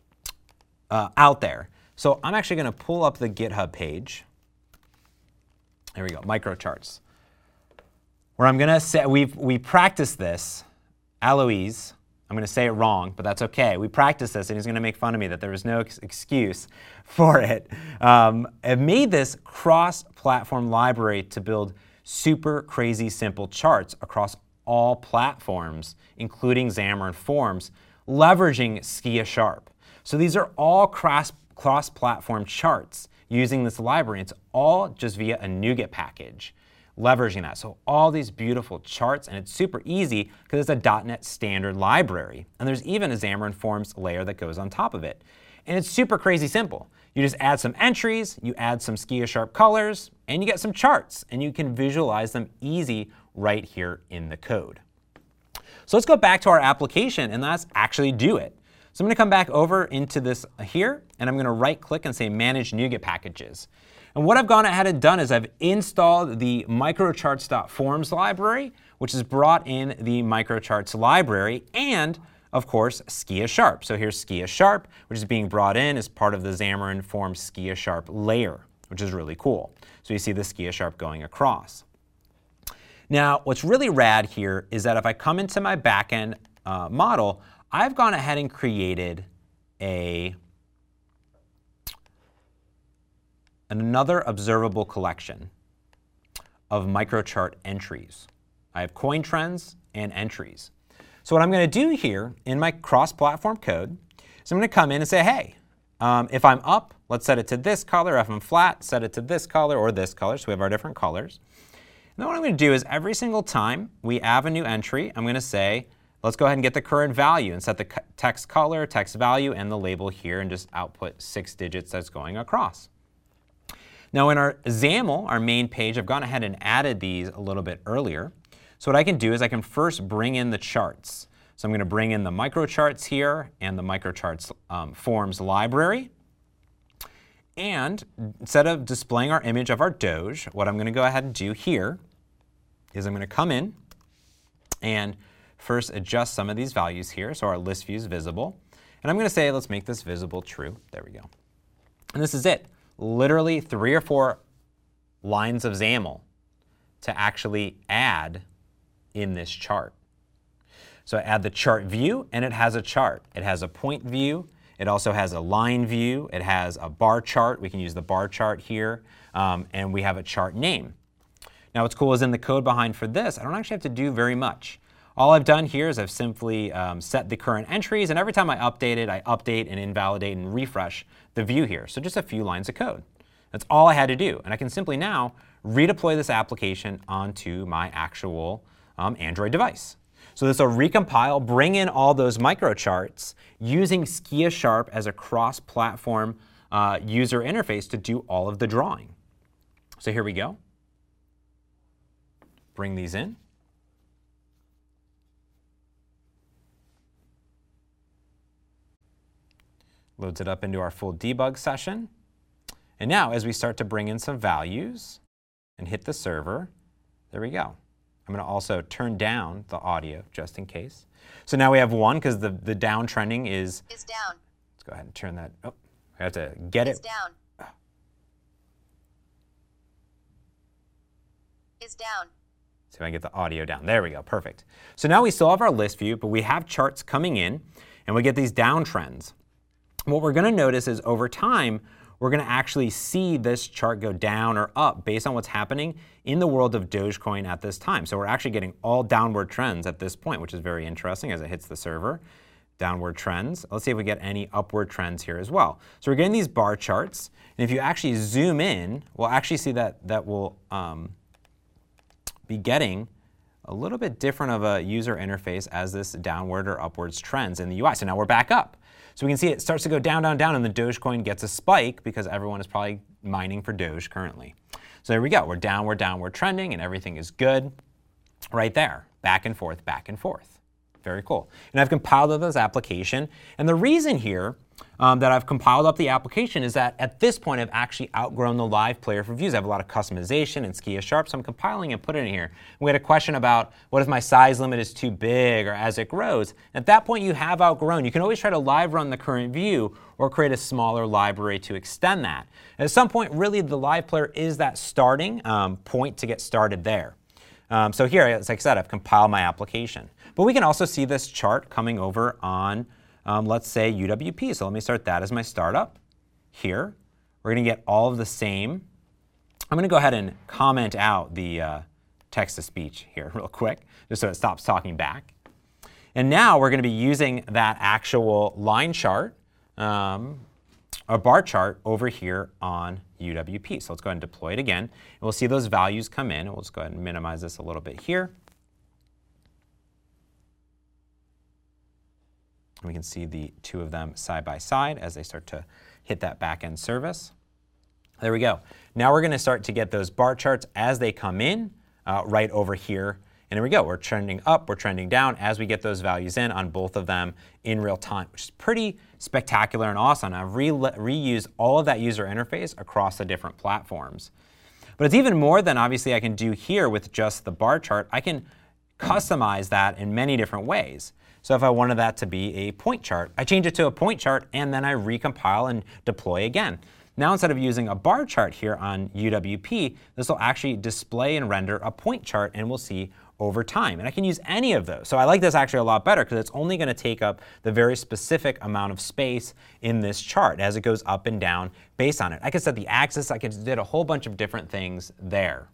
uh, out there. So I'm actually going to pull up the GitHub page. There we go, Microcharts, where I'm going to say, we've we practiced this. Alois, I'm going to say it wrong, but that's okay. We practiced this, and he's going to make fun of me that there was no ex excuse for it. Um, I've made this cross-platform library to build super crazy simple charts across all platforms, including Xamarin Forms, leveraging Skia Sharp. So these are all cross cross-platform charts using this library. It's all just via a NuGet package, leveraging that. So all these beautiful charts, and it's super easy because it's a dot net standard library. And there's even a Xamarin Forms layer that goes on top of it. And it's super crazy simple. You just add some entries, you add some Skia Sharp colors, and you get some charts, and you can visualize them easy right here in the code. So let's go back to our application, and let's actually do it. So I'm going to come back over into this here, and I'm going to right click and say Manage NuGet Packages. And And what I've gone ahead and done is I've installed the microcharts.forms library, which has brought in the microcharts library, and of course, Skia Sharp. So here's Skia Sharp, which is being brought in as part of the Xamarin Forms Skia Sharp layer, which is really cool. So you see the Skia Sharp going across. Now, what's really rad here is that if I come into my backend uh, model, I've gone ahead and created a another observable collection of microchart entries. I have coin trends and entries. So what I'm going to do here in my cross-platform code is I'm going to come in and say, hey, um, if I'm up, let's set it to this color. If I'm flat, set it to this color or this color. So we have our different colors. And then what I'm going to do is every single time we have a new entry, I'm going to say, let's go ahead and get the current value and set the text color, text value, and the label here, and just output six digits that's going across. Now in our XAML, our main page, I've gone ahead and added these a little bit earlier. So what I can do is I can first bring in the charts. So I'm going to bring in the microcharts here and the microcharts um, forms library. And instead of displaying our image of our Doge, what I'm going to go ahead and do here is I'm going to come in and first adjust some of these values here so our list view is visible. And I'm going to say, let's make this visible true. There we go. And this is it. Literally three or four lines of XAML to actually add in this chart. So I add the chart view, and it has a chart. It has a point view. It also has a line view. It has a bar chart. We can use the bar chart here. Um, and we have a chart name. Now what's cool is in the code behind for this, I don't actually have to do very much. All I've done here is I've simply um, set the current entries, and every time I update it, I update and invalidate and refresh the view here. So just a few lines of code. That's all I had to do. And I can simply now redeploy this application onto my actual um, Android device. So this will recompile, bring in all those microcharts using Skia Sharp as a cross-platform uh, user interface to do all of the drawing. So here we go. Bring these in. Loads it up into our full debug session. And now as we start to bring in some values and hit the server, there we go. I'm going to also turn down the audio just in case. So now we have one because the, the downtrending is... Is down. Let's go ahead and turn that... Oh, I have to get Is it. down. Oh. Is down. See if I can get the audio down. There we go. Perfect. So now we still have our list view, but we have charts coming in, and we get these downtrends. What we're going to notice is over time, we're going to actually see this chart go down or up based on what's happening in the world of Dogecoin at this time. So we're actually getting all downward trends at this point, which is very interesting as it hits the server. Downward trends. Let's see if we get any upward trends here as well. So we're getting these bar charts. And if you actually zoom in, we'll actually see that that will um, be getting a little bit different of a user interface as this downward or upwards trends in the U I. So now we're back up. So we can see it starts to go down, down, down, and the Dogecoin gets a spike because everyone is probably mining for Doge currently. So there we go. We're downward, downward trending, and everything is good right there. Back and forth, back and forth. Very cool. And I've compiled up this application. And the reason here um, that I've compiled up the application is that at this point, I've actually outgrown the live player for views. I have a lot of customization in Skia Sharp, so I'm compiling and putting it in here. We had a question about what if my size limit is too big or as it grows. At that point, you have outgrown. You can always try to live run the current view or create a smaller library to extend that. At some point, really, the live player is that starting um, point to get started there. Um, so here, as I said, I've compiled my application. But we can also see this chart coming over on, um, let's say, U W P. So let me start that as my startup. Here, we're going to get all of the same. I'm going to go ahead and comment out the uh, text-to-speech here real quick, just so it stops talking back. And now we're going to be using that actual line chart, um, a bar chart over here on U W P. So let's go ahead and deploy it again. And we'll see those values come in. We'll just go ahead and minimize this a little bit here. And we can see the two of them side by side as they start to hit that back-end service. There we go. Now we're going to start to get those bar charts as they come in uh, right over here And here we go, we're trending up, we're trending down as we get those values in on both of them in real time, which is pretty spectacular and awesome. I've re reused all of that user interface across the different platforms. But it's even more than obviously I can do here with just the bar chart. I can customize that in many different ways. So if I wanted that to be a point chart, I change it to a point chart and then I recompile and deploy again. Now instead of using a bar chart here on U W P, this will actually display and render a point chart, and we'll see over time. And I can use any of those. So I like this actually a lot better because it's only going to take up the very specific amount of space in this chart as it goes up and down based on it. I can set the axis, I can did a whole bunch of different things there,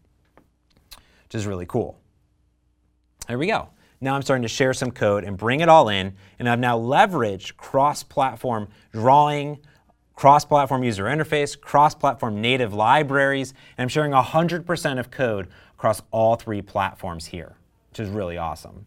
which is really cool. There we go. Now I'm starting to share some code and bring it all in, and I've now leveraged cross-platform drawing, cross-platform user interface, cross-platform native libraries, and I'm sharing one hundred percent of code across all three platforms here, which is really awesome.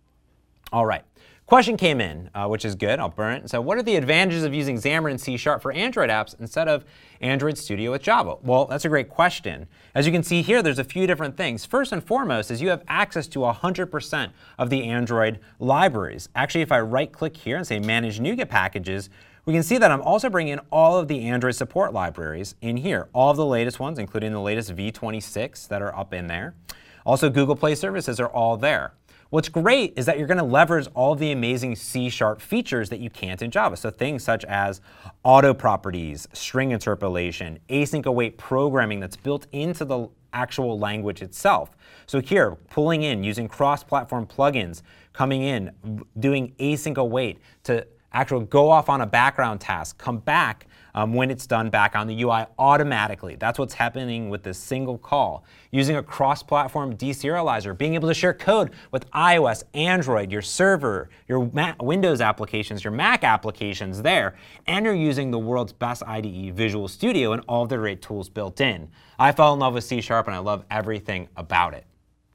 All right, question came in, uh, which is good. I'll burn it. So what are the advantages of using Xamarin C Sharp for Android apps instead of Android Studio with Java? Well, that's a great question. As you can see here, there's a few different things. First and foremost is you have access to one hundred percent of the Android libraries. Actually, if I right-click here and say Manage NuGet Packages, we can see that I'm also bringing in all of the Android support libraries in here, all of the latest ones, including the latest V twenty-six that are up in there. Also, Google Play services are all there. What's great is that you're going to leverage all of the amazing C Sharp features that you can't in Java. So things such as auto properties, string interpolation, async await programming that's built into the actual language itself. So here, pulling in, using cross-platform plugins, coming in, doing async await to actually go off on a background task, come back um, when it's done back on the U I automatically. That's what's happening with this single call. Using a cross-platform deserializer, being able to share code with iOS, Android, your server, your Mac, Windows applications, your Mac applications there, and you're using the world's best I D E, Visual Studio, and all of the great tools built in. I fell in love with C Sharp and I love everything about it.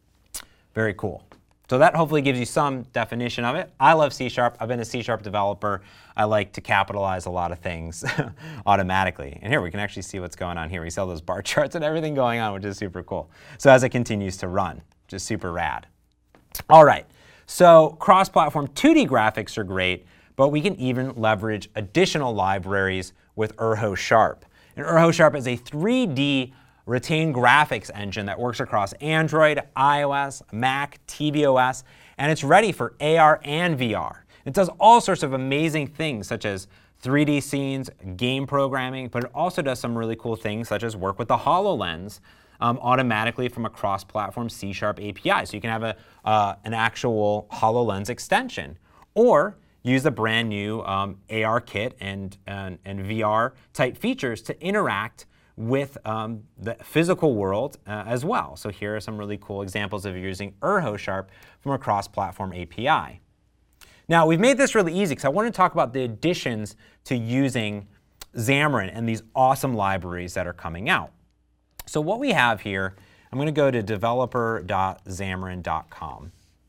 Very cool. So that hopefully gives you some definition of it. I love C Sharp. I've been a C Sharp developer. I like to capitalize a lot of things automatically. And here we can actually see what's going on here. We see all those bar charts and everything going on, which is super cool. So as it continues to run, which is super rad. All right, so cross-platform two D graphics are great, but we can even leverage additional libraries with Urho Sharp. And Urho Sharp is a three D retained graphics engine that works across Android, iOS, Mac, tvOS, and it's ready for A R and V R. It does all sorts of amazing things such as three D scenes, game programming, but it also does some really cool things such as work with the HoloLens um, automatically from a cross-platform C Sharp A P I. So you can have a, uh, an actual HoloLens extension, or use the brand new um, ARKit and, and, and V R type features to interact with um, the physical world uh, as well. So here are some really cool examples of using Urho Sharp from a cross-platform A P I. Now, we've made this really easy because I want to talk about the additions to using Xamarin and these awesome libraries that are coming out. So what we have here, I'm going to go to developer dot xamarin dot com.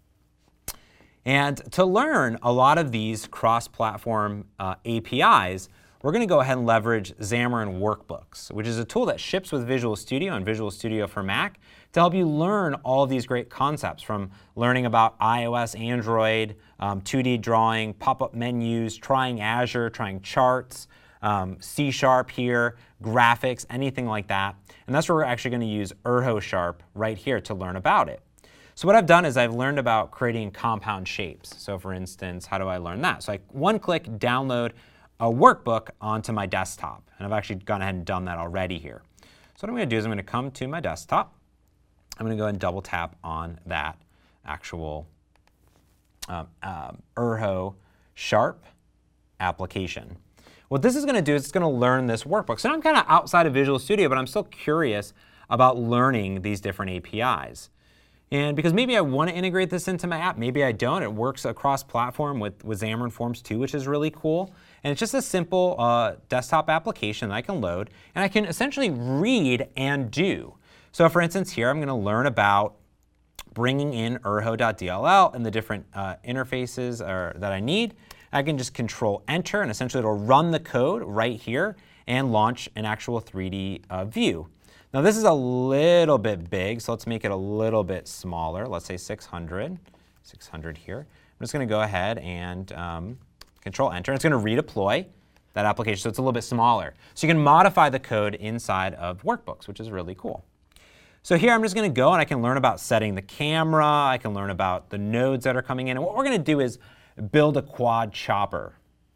And to learn a lot of these cross-platform uh, A P Is, we're going to go ahead and leverage Xamarin Workbooks, which is a tool that ships with Visual Studio and Visual Studio for Mac to help you learn all of these great concepts, from learning about iOS, Android, um, two D drawing, pop-up menus, trying Azure, trying charts, um, C Sharp here, graphics, anything like that. And that's where we're actually going to use Urho Sharp right here to learn about it. So what I've done is I've learned about creating compound shapes. So for instance, how do I learn that? So I one-click download a workbook onto my desktop. And I've actually gone ahead and done that already here. So what I'm going to do is I'm going to come to my desktop. I'm going to go ahead and double tap on that actual um, um, Urho Sharp application. What this is going to do is it's going to learn this workbook. So now I'm kind of outside of Visual Studio, but I'm still curious about learning these different A P Is. And because maybe I want to integrate this into my app, maybe I don't. It works across platform with, with Xamarin Forms too, which is really cool. And it's just a simple uh, desktop application that I can load, and I can essentially read and do. So for instance, here I'm going to learn about bringing in urho dot D L L and the different uh, interfaces or, that I need. I can just control enter, and essentially it'll run the code right here and launch an actual three D uh, view. Now this is a little bit big, so let's make it a little bit smaller. Let's say six hundred, six hundred here. I'm just going to go ahead and um, Control Enter. It's going to redeploy that application, so it's a little bit smaller. So you can modify the code inside of workbooks, which is really cool. So here I'm just going to go and I can learn about setting the camera. I can learn about the nodes that are coming in. And what we're going to do is build a quad chopper,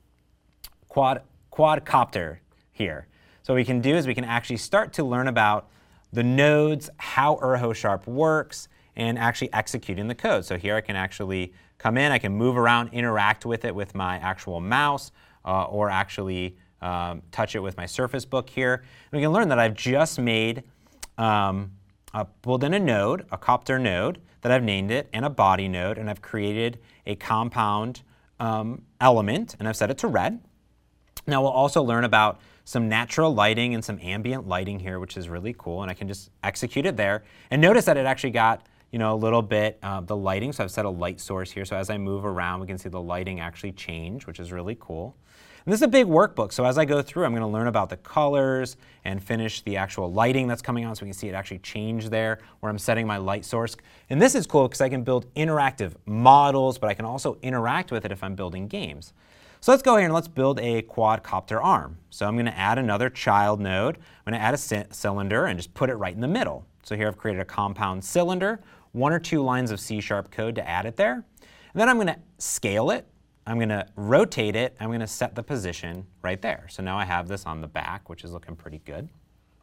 quad quadcopter here. So what we can do is we can actually start to learn about the nodes, how UrhoSharp works, and actually executing the code. So here I can actually come in, I can move around, interact with it with my actual mouse, uh, or actually um, touch it with my Surface Book here. And we can learn that I've just made, um, uh, pulled in a node, a copter node, that I've named it, and a body node, and I've created a compound um, element, and I've set it to red. Now we'll also learn about some natural lighting and some ambient lighting here, which is really cool, and I can just execute it there. And notice that it actually got, you know, a little bit of the lighting, so I've set a light source here, so as I move around, we can see the lighting actually change, which is really cool. And this is a big workbook, so as I go through, I'm going to learn about the colors and finish the actual lighting that's coming on, so we can see it actually change there, where I'm setting my light source. And this is cool because I can build interactive models, but I can also interact with it if I'm building games. So let's go here and let's build a quadcopter arm. So I'm going to add another child node. I'm going to add a cylinder and just put it right in the middle. So here I've created a compound cylinder, one or two lines of C sharp code to add it there. And then I'm going to scale it. I'm going to rotate it. I'm going to set the position right there. So now I have this on the back, which is looking pretty good.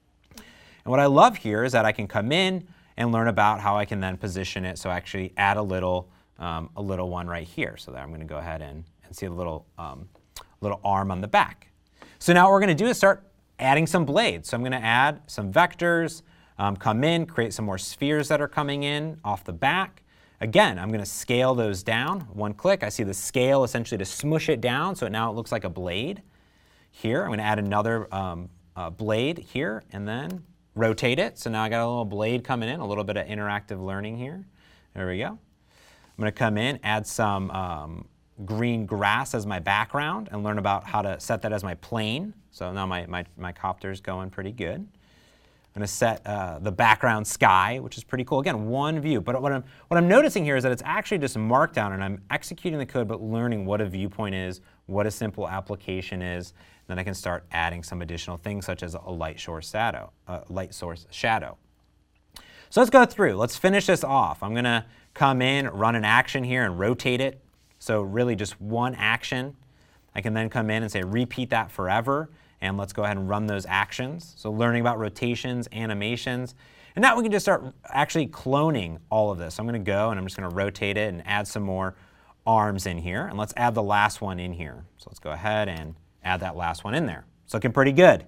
And what I love here is that I can come in and learn about how I can then position it. So actually add a little, um, a little one right here. So that I'm going to go ahead and and see a little, um, little arm on the back. So now what we're going to do is start adding some blades. So I'm going to add some vectors, um, come in, create some more spheres that are coming in off the back. Again, I'm going to scale those down. One click, I see the scale essentially to smush it down, so now it looks like a blade. Here, I'm going to add another um, uh, blade here, and then rotate it. So now I got a little blade coming in, a little bit of interactive learning here. There we go. I'm going to come in, add some um, green grass as my background and learn about how to set that as my plane. So now my, my, my copter's going pretty good. I'm going to set uh, the background sky, which is pretty cool. Again, one view. But what I'm, what I'm noticing here is that it's actually just Markdown, and I'm executing the code but learning what a viewpoint is, what a simple application is. Then I can start adding some additional things such as a light source shadow. Uh, light source shadow. So let's go through. Let's finish this off. I'm going to come in, run an action here, and rotate it. So really just one action. I can then come in and say repeat that forever, and let's go ahead and run those actions. So learning about rotations, animations, and now we can just start actually cloning all of this. So I'm going to go and I'm just going to rotate it and add some more arms in here, and let's add the last one in here. So let's go ahead and add that last one in there. It's looking pretty good.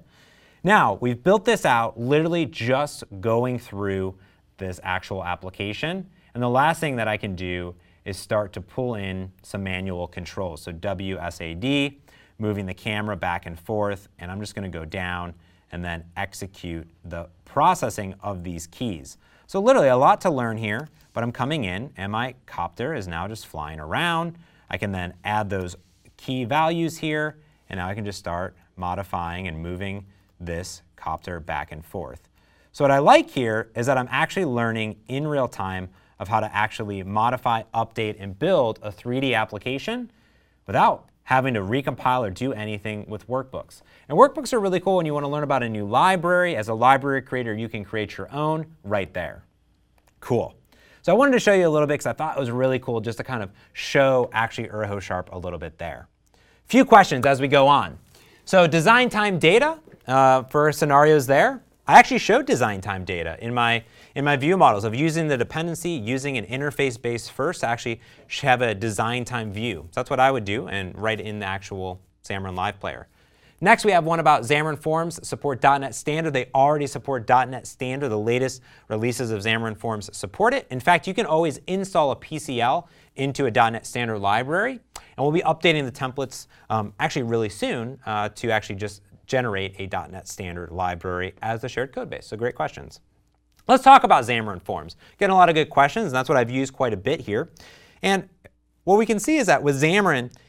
Now we've built this out literally just going through this actual application, and the last thing that I can do is start to pull in some manual controls. So W S A D, moving the camera back and forth, and I'm just going to go down and then execute the processing of these keys. So literally a lot to learn here, but I'm coming in and my copter is now just flying around. I can then add those key values here, and now I can just start modifying and moving this copter back and forth. So what I like here is that I'm actually learning in real time of how to actually modify, update, and build a three D application without having to recompile or do anything with workbooks. And workbooks are really cool when you want to learn about a new library. As a library creator, you can create your own right there. Cool. So I wanted to show you a little bit because I thought it was really cool just to kind of show actually UrhoSharp a little bit there. Few questions as we go on. So design time data uh, for scenarios there. I actually showed design time data in my, in my view models of using the dependency, using an interface base first to actually have a design time view. So that's what I would do and write in the actual Xamarin Live Player. Next, we have one about Xamarin Forms support dot net Standard. They already support dot net Standard. The latest releases of Xamarin Forms support it. In fact, you can always install a P C L into a dot net Standard library. And we'll be updating the templates um, actually really soon uh, to actually just generate a dot net Standard library as the shared code base. So great questions. Let's talk about Xamarin Forms. Getting a lot of good questions, and that's what I've used quite a bit here. And what we can see is that with Xamarin,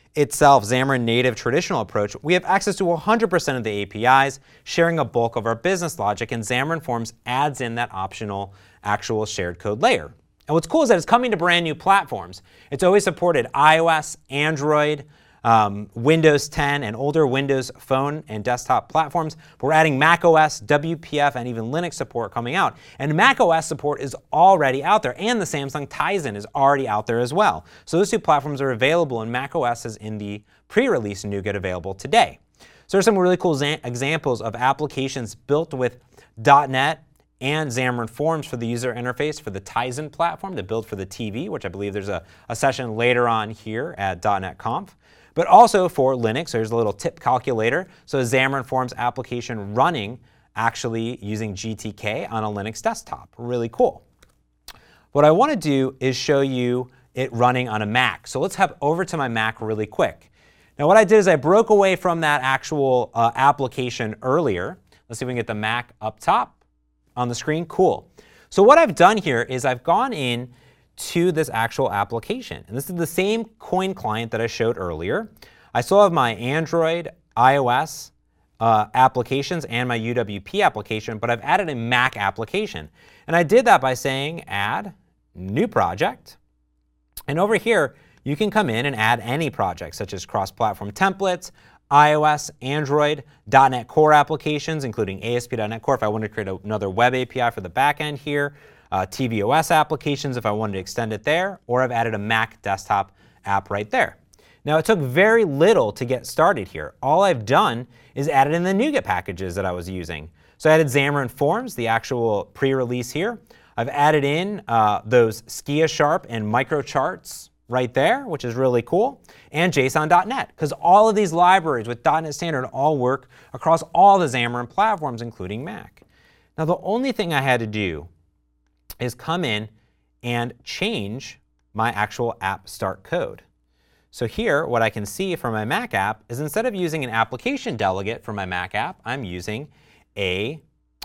itself, Xamarin Native traditional approach, we have access to one hundred percent of the A P Is, sharing a bulk of our business logic, and Xamarin Forms adds in that optional actual shared code layer. And what's cool is that it's coming to brand new platforms. It's always supported iOS, Android, um, Windows ten, and older Windows Phone and desktop platforms. But we're adding macOS, W P F, and even Linux support coming out. And macOS support is already out there, and the Samsung Tizen is already out there as well. So those two platforms are available, and macOS is in the pre-release NuGet available today. So there's some really cool examples of applications built with dot net and Xamarin Forms for the user interface for the Tizen platform to build for the T V, which I believe there's a, a session later on here at dot net conf. But also for Linux, there's a little tip calculator. So a Xamarin Forms application running actually using G T K on a Linux desktop. Really cool. What I want to do is show you it running on a Mac. So let's head over to my Mac really quick. Now what I did is I broke away from that actual uh, application earlier. Let's see if we can get the Mac up top on the screen. Cool. So what I've done here is I've gone in to this actual application. And this is the same Coin client that I showed earlier. I still have my Android, iOS uh, applications and my U W P application, but I've added a Mac application. And I did that by saying add new project. And over here, you can come in and add any project, such as cross-platform templates, iOS, Android, dot net Core applications, including A S P dot net Core if I wanted to create a, another web A P I for the back end here, uh, tvOS applications if I wanted to extend it there, or I've added a Mac desktop app right there. Now it took very little to get started here. All I've done is added in the NuGet packages that I was using. So I added Xamarin Forms, the actual pre-release here. I've added in uh, those Skia Sharp and microcharts right there, which is really cool, and JSON dot net, because all of these libraries with dot net Standard all work across all the Xamarin platforms, including Mac. Now the only thing I had to do is come in and change my actual app start code. So here, what I can see from my Mac app is instead of using an application delegate for my Mac app, I'm using a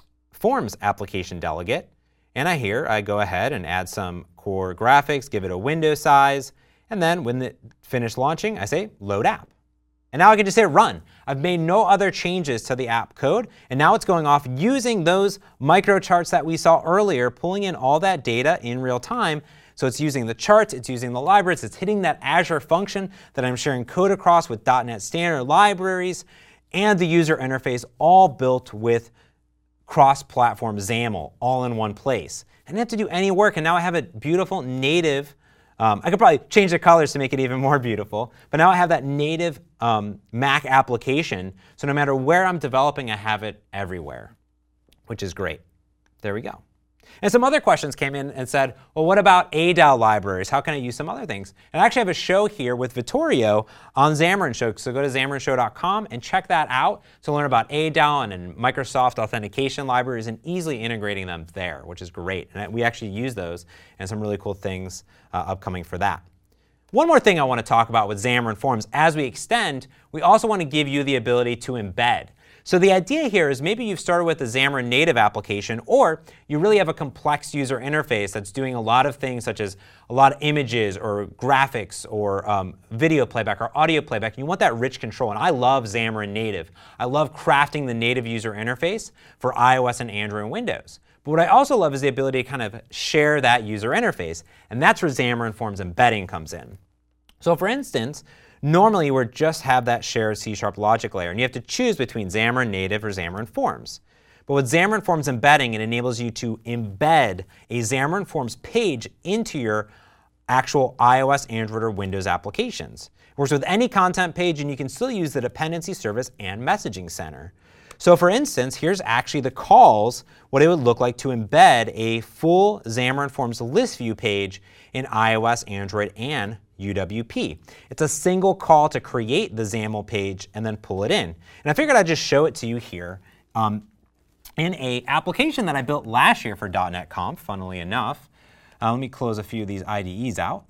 Forms application delegate. And I here, I go ahead and add some core graphics, give it a window size, and then when it finished launching, I say load app. And now I can just hit run. I've made no other changes to the app code, and now it's going off using those microcharts that we saw earlier, pulling in all that data in real time. So it's using the charts, it's using the libraries, it's hitting that Azure function that I'm sharing code across with dot net Standard libraries, and the user interface all built with cross-platform XAML all in one place. I didn't have to do any work, and now I have a beautiful native, um, I could probably change the colors to make it even more beautiful, but now I have that native um, Mac application, so no matter where I'm developing, I have it everywhere, which is great. There we go. And some other questions came in and said, well, what about A D A L libraries? How can I use some other things? And I actually have a show here with Vittorio on Xamarin Show. So go to xamarin show dot com and check that out to learn about A D A L and, and Microsoft authentication libraries and easily integrating them there, which is great. And we actually use those and some really cool things uh, upcoming for that. One more thing I want to talk about with Xamarin Forms. As we extend, we also want to give you the ability to embed. So the idea here is maybe you've started with a Xamarin native application, or you really have a complex user interface that's doing a lot of things such as a lot of images or graphics or um, video playback or audio playback. And you want that rich control. And I love Xamarin Native. I love crafting the native user interface for iOS and Android and Windows. But what I also love is the ability to kind of share that user interface. And that's where Xamarin Forms embedding comes in. So for instance, normally, we just have that shared C sharp logic layer, and you have to choose between Xamarin Native or Xamarin Forms. But with Xamarin Forms embedding, it enables you to embed a Xamarin Forms page into your actual iOS, Android, or Windows applications. It works with any content page, and you can still use the dependency service and messaging center. So for instance, here's actually the calls, what it would look like to embed a full Xamarin Forms list view page in iOS, Android, and U W P. It's a single call to create the XAML page and then pull it in. And I figured I'd just show it to you here um, in a application that I built last year for dot net conf, funnily enough. Uh, let me close a few of these I D Es out.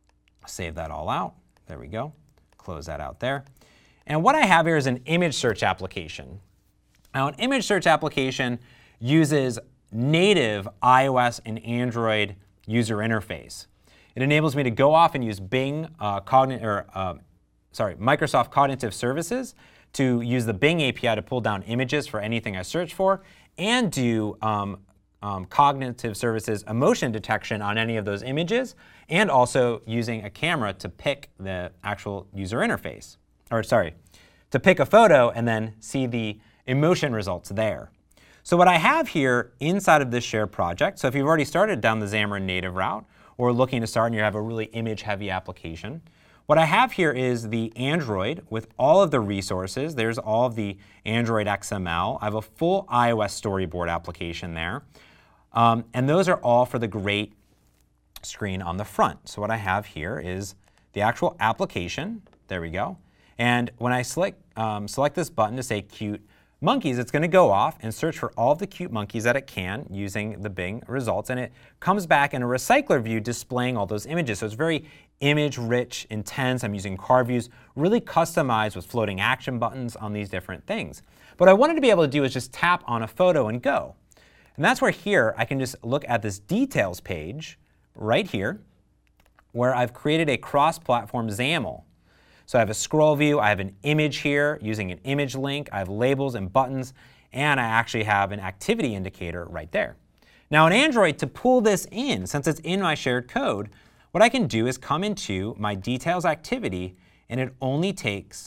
Save that all out. There we go. Close that out there. And what I have here is an image search application. Now, an image search application uses native iOS and Android user interface. It enables me to go off and use Bing uh, Cogn or uh, sorry, Microsoft Cognitive Services to use the Bing A P I to pull down images for anything I search for, and do um, um, Cognitive Services emotion detection on any of those images, and also using a camera to pick the actual user interface, or sorry, to pick a photo and then see the emotion results there. So what I have here inside of this shared project, so if you've already started down the Xamarin Native route, or looking to start and you have a really image-heavy application, what I have here is the Android with all of the resources. There's all of the Android X M L. I have a full iOS storyboard application there. Um, and those are all for the great screen on the front. So what I have here is the actual application. There we go. And when I select, um, select this button to say cute monkeys, it's going to go off and search for all of the cute monkeys that it can using the Bing results. And it comes back in a recycler view displaying all those images. So it's very image-rich, intense. I'm using car views, really customized with floating action buttons on these different things. What I wanted to be able to do is just tap on a photo and go. And that's where here I can just look at this details page right here, where I've created a cross-platform XAML. So I have a scroll view, I have an image here using an image link, I have labels and buttons, and I actually have an activity indicator right there. Now in Android, to pull this in, since it's in my shared code, what I can do is come into my details activity, and it only takes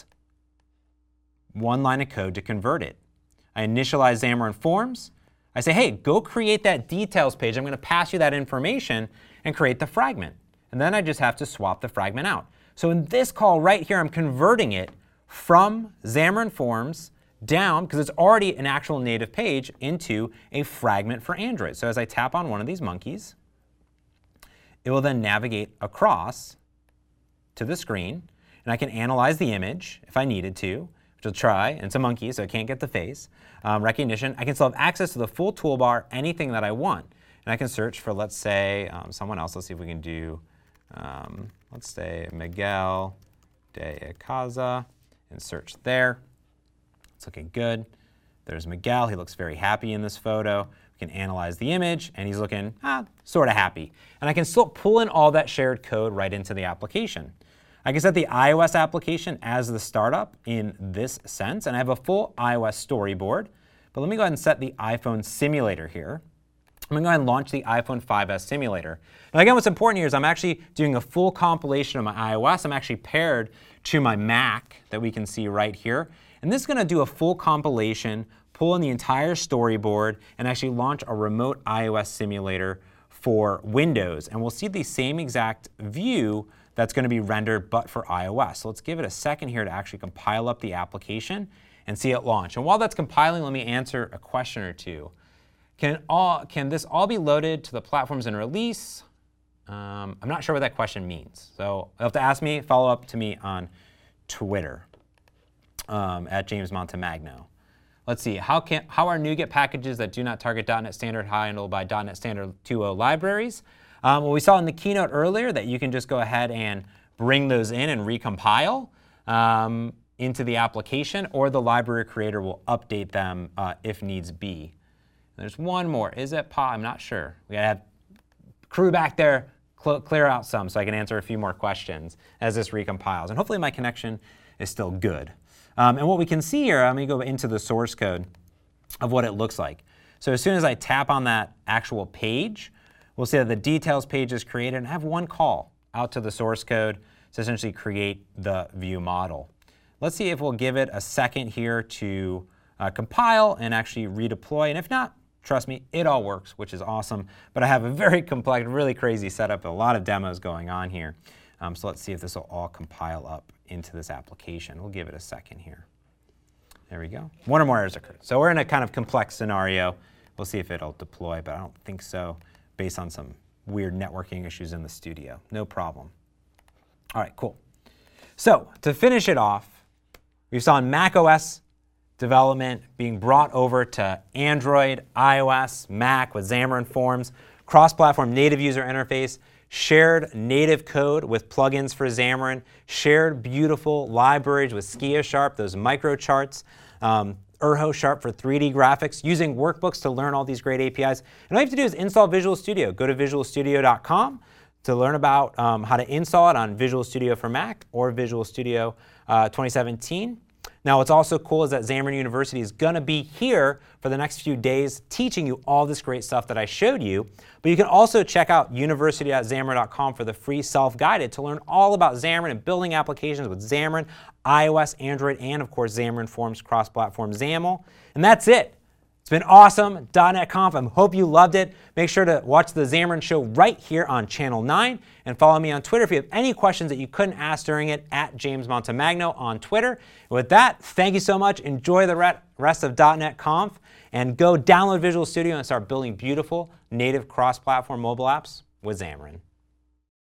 one line of code to convert it. I initialize Xamarin Forms. I say, hey, go create that details page. I'm going to pass you that information and create the fragment. And then I just have to swap the fragment out. So in this call right here, I'm converting it from Xamarin Forms down, because it's already an actual native page, into a fragment for Android. So as I tap on one of these monkeys, it will then navigate across to the screen, and I can analyze the image if I needed to, which I'll try. And it's a monkey, so I can't get the face um, recognition. I can still have access to the full toolbar, anything that I want. And I can search for, let's say, um, someone else. Let's see if we can do, um, let's say, Miguel de Icaza, and search there. It's looking good. There's Miguel. He looks very happy in this photo. We can analyze the image, and he's looking ah, sort of happy. And I can still pull in all that shared code right into the application. I can set the iOS application as the startup in this sense, and I have a full iOS storyboard. But let me go ahead and set the iPhone simulator here. I'm going to go ahead and launch the iPhone five S simulator. And again, what's important here is I'm actually doing a full compilation of my iOS. I'm actually paired to my Mac that we can see right here. And this is going to do a full compilation, pull in the entire storyboard, and actually launch a remote iOS simulator for Windows. And we'll see the same exact view that's going to be rendered but for iOS. So let's give it a second here to actually compile up the application and see it launch. And while that's compiling, let me answer a question or two. Can, it all, can this all be loaded to the platforms in release? Um, I'm not sure what that question means. So you'll have to ask me, follow up to me on Twitter um, at James Montemagno. Let's see, how, can, how are NuGet packages that do not target dot net Standard handled by dot net Standard two point oh libraries? Um, well, we saw in the keynote earlier that you can just go ahead and bring those in and recompile um, into the application, or the library creator will update them uh, if needs be. There's one more. Is it pa? I'm not sure. We gotta have crew back there cl clear out some so I can answer a few more questions as this recompiles. And hopefully my connection is still good. Um, and what we can see here, let me go into the source code of what it looks like. So as soon as I tap on that actual page, we'll see that the details page is created, and I have one call out to the source code to essentially create the view model. Let's see if we'll give it a second here to uh, compile and actually redeploy. And if not, trust me, it all works, which is awesome. But I have a very complex, really crazy setup, a lot of demos going on here. Um, so let's see if this will all compile up into this application. We'll give it a second here. There we go. One or more errors occurred. So we're in a kind of complex scenario. We'll see if it'll deploy, but I don't think so, based on some weird networking issues in the studio. No problem. All right, cool. So to finish it off, we saw macOS development being brought over to Android, iOS, Mac with Xamarin Forms, cross-platform native user interface, shared native code with plugins for Xamarin, shared beautiful libraries with Skia Sharp, those microcharts, um, Urho Sharp for three D graphics, using workbooks to learn all these great A P Is. And all you have to do is install Visual Studio. Go to visual studio dot com, to learn about um, how to install it on Visual Studio for Mac or Visual Studio uh, twenty seventeen. Now, what's also cool is that Xamarin University is going to be here for the next few days teaching you all this great stuff that I showed you. But you can also check out university dot xamarin dot com for the free self-guided to learn all about Xamarin and building applications with Xamarin, iOS, Android, and of course Xamarin Forms cross-platform XAML. And that's it. It's been awesome. .dot net Conf. I hope you loved it. Make sure to watch the Xamarin Show right here on Channel nine and follow me on Twitter if you have any questions that you couldn't ask during it, at James Montemagno on Twitter. And with that, thank you so much. Enjoy the rest of .dot net Conf and go download Visual Studio and start building beautiful native cross-platform mobile apps with Xamarin.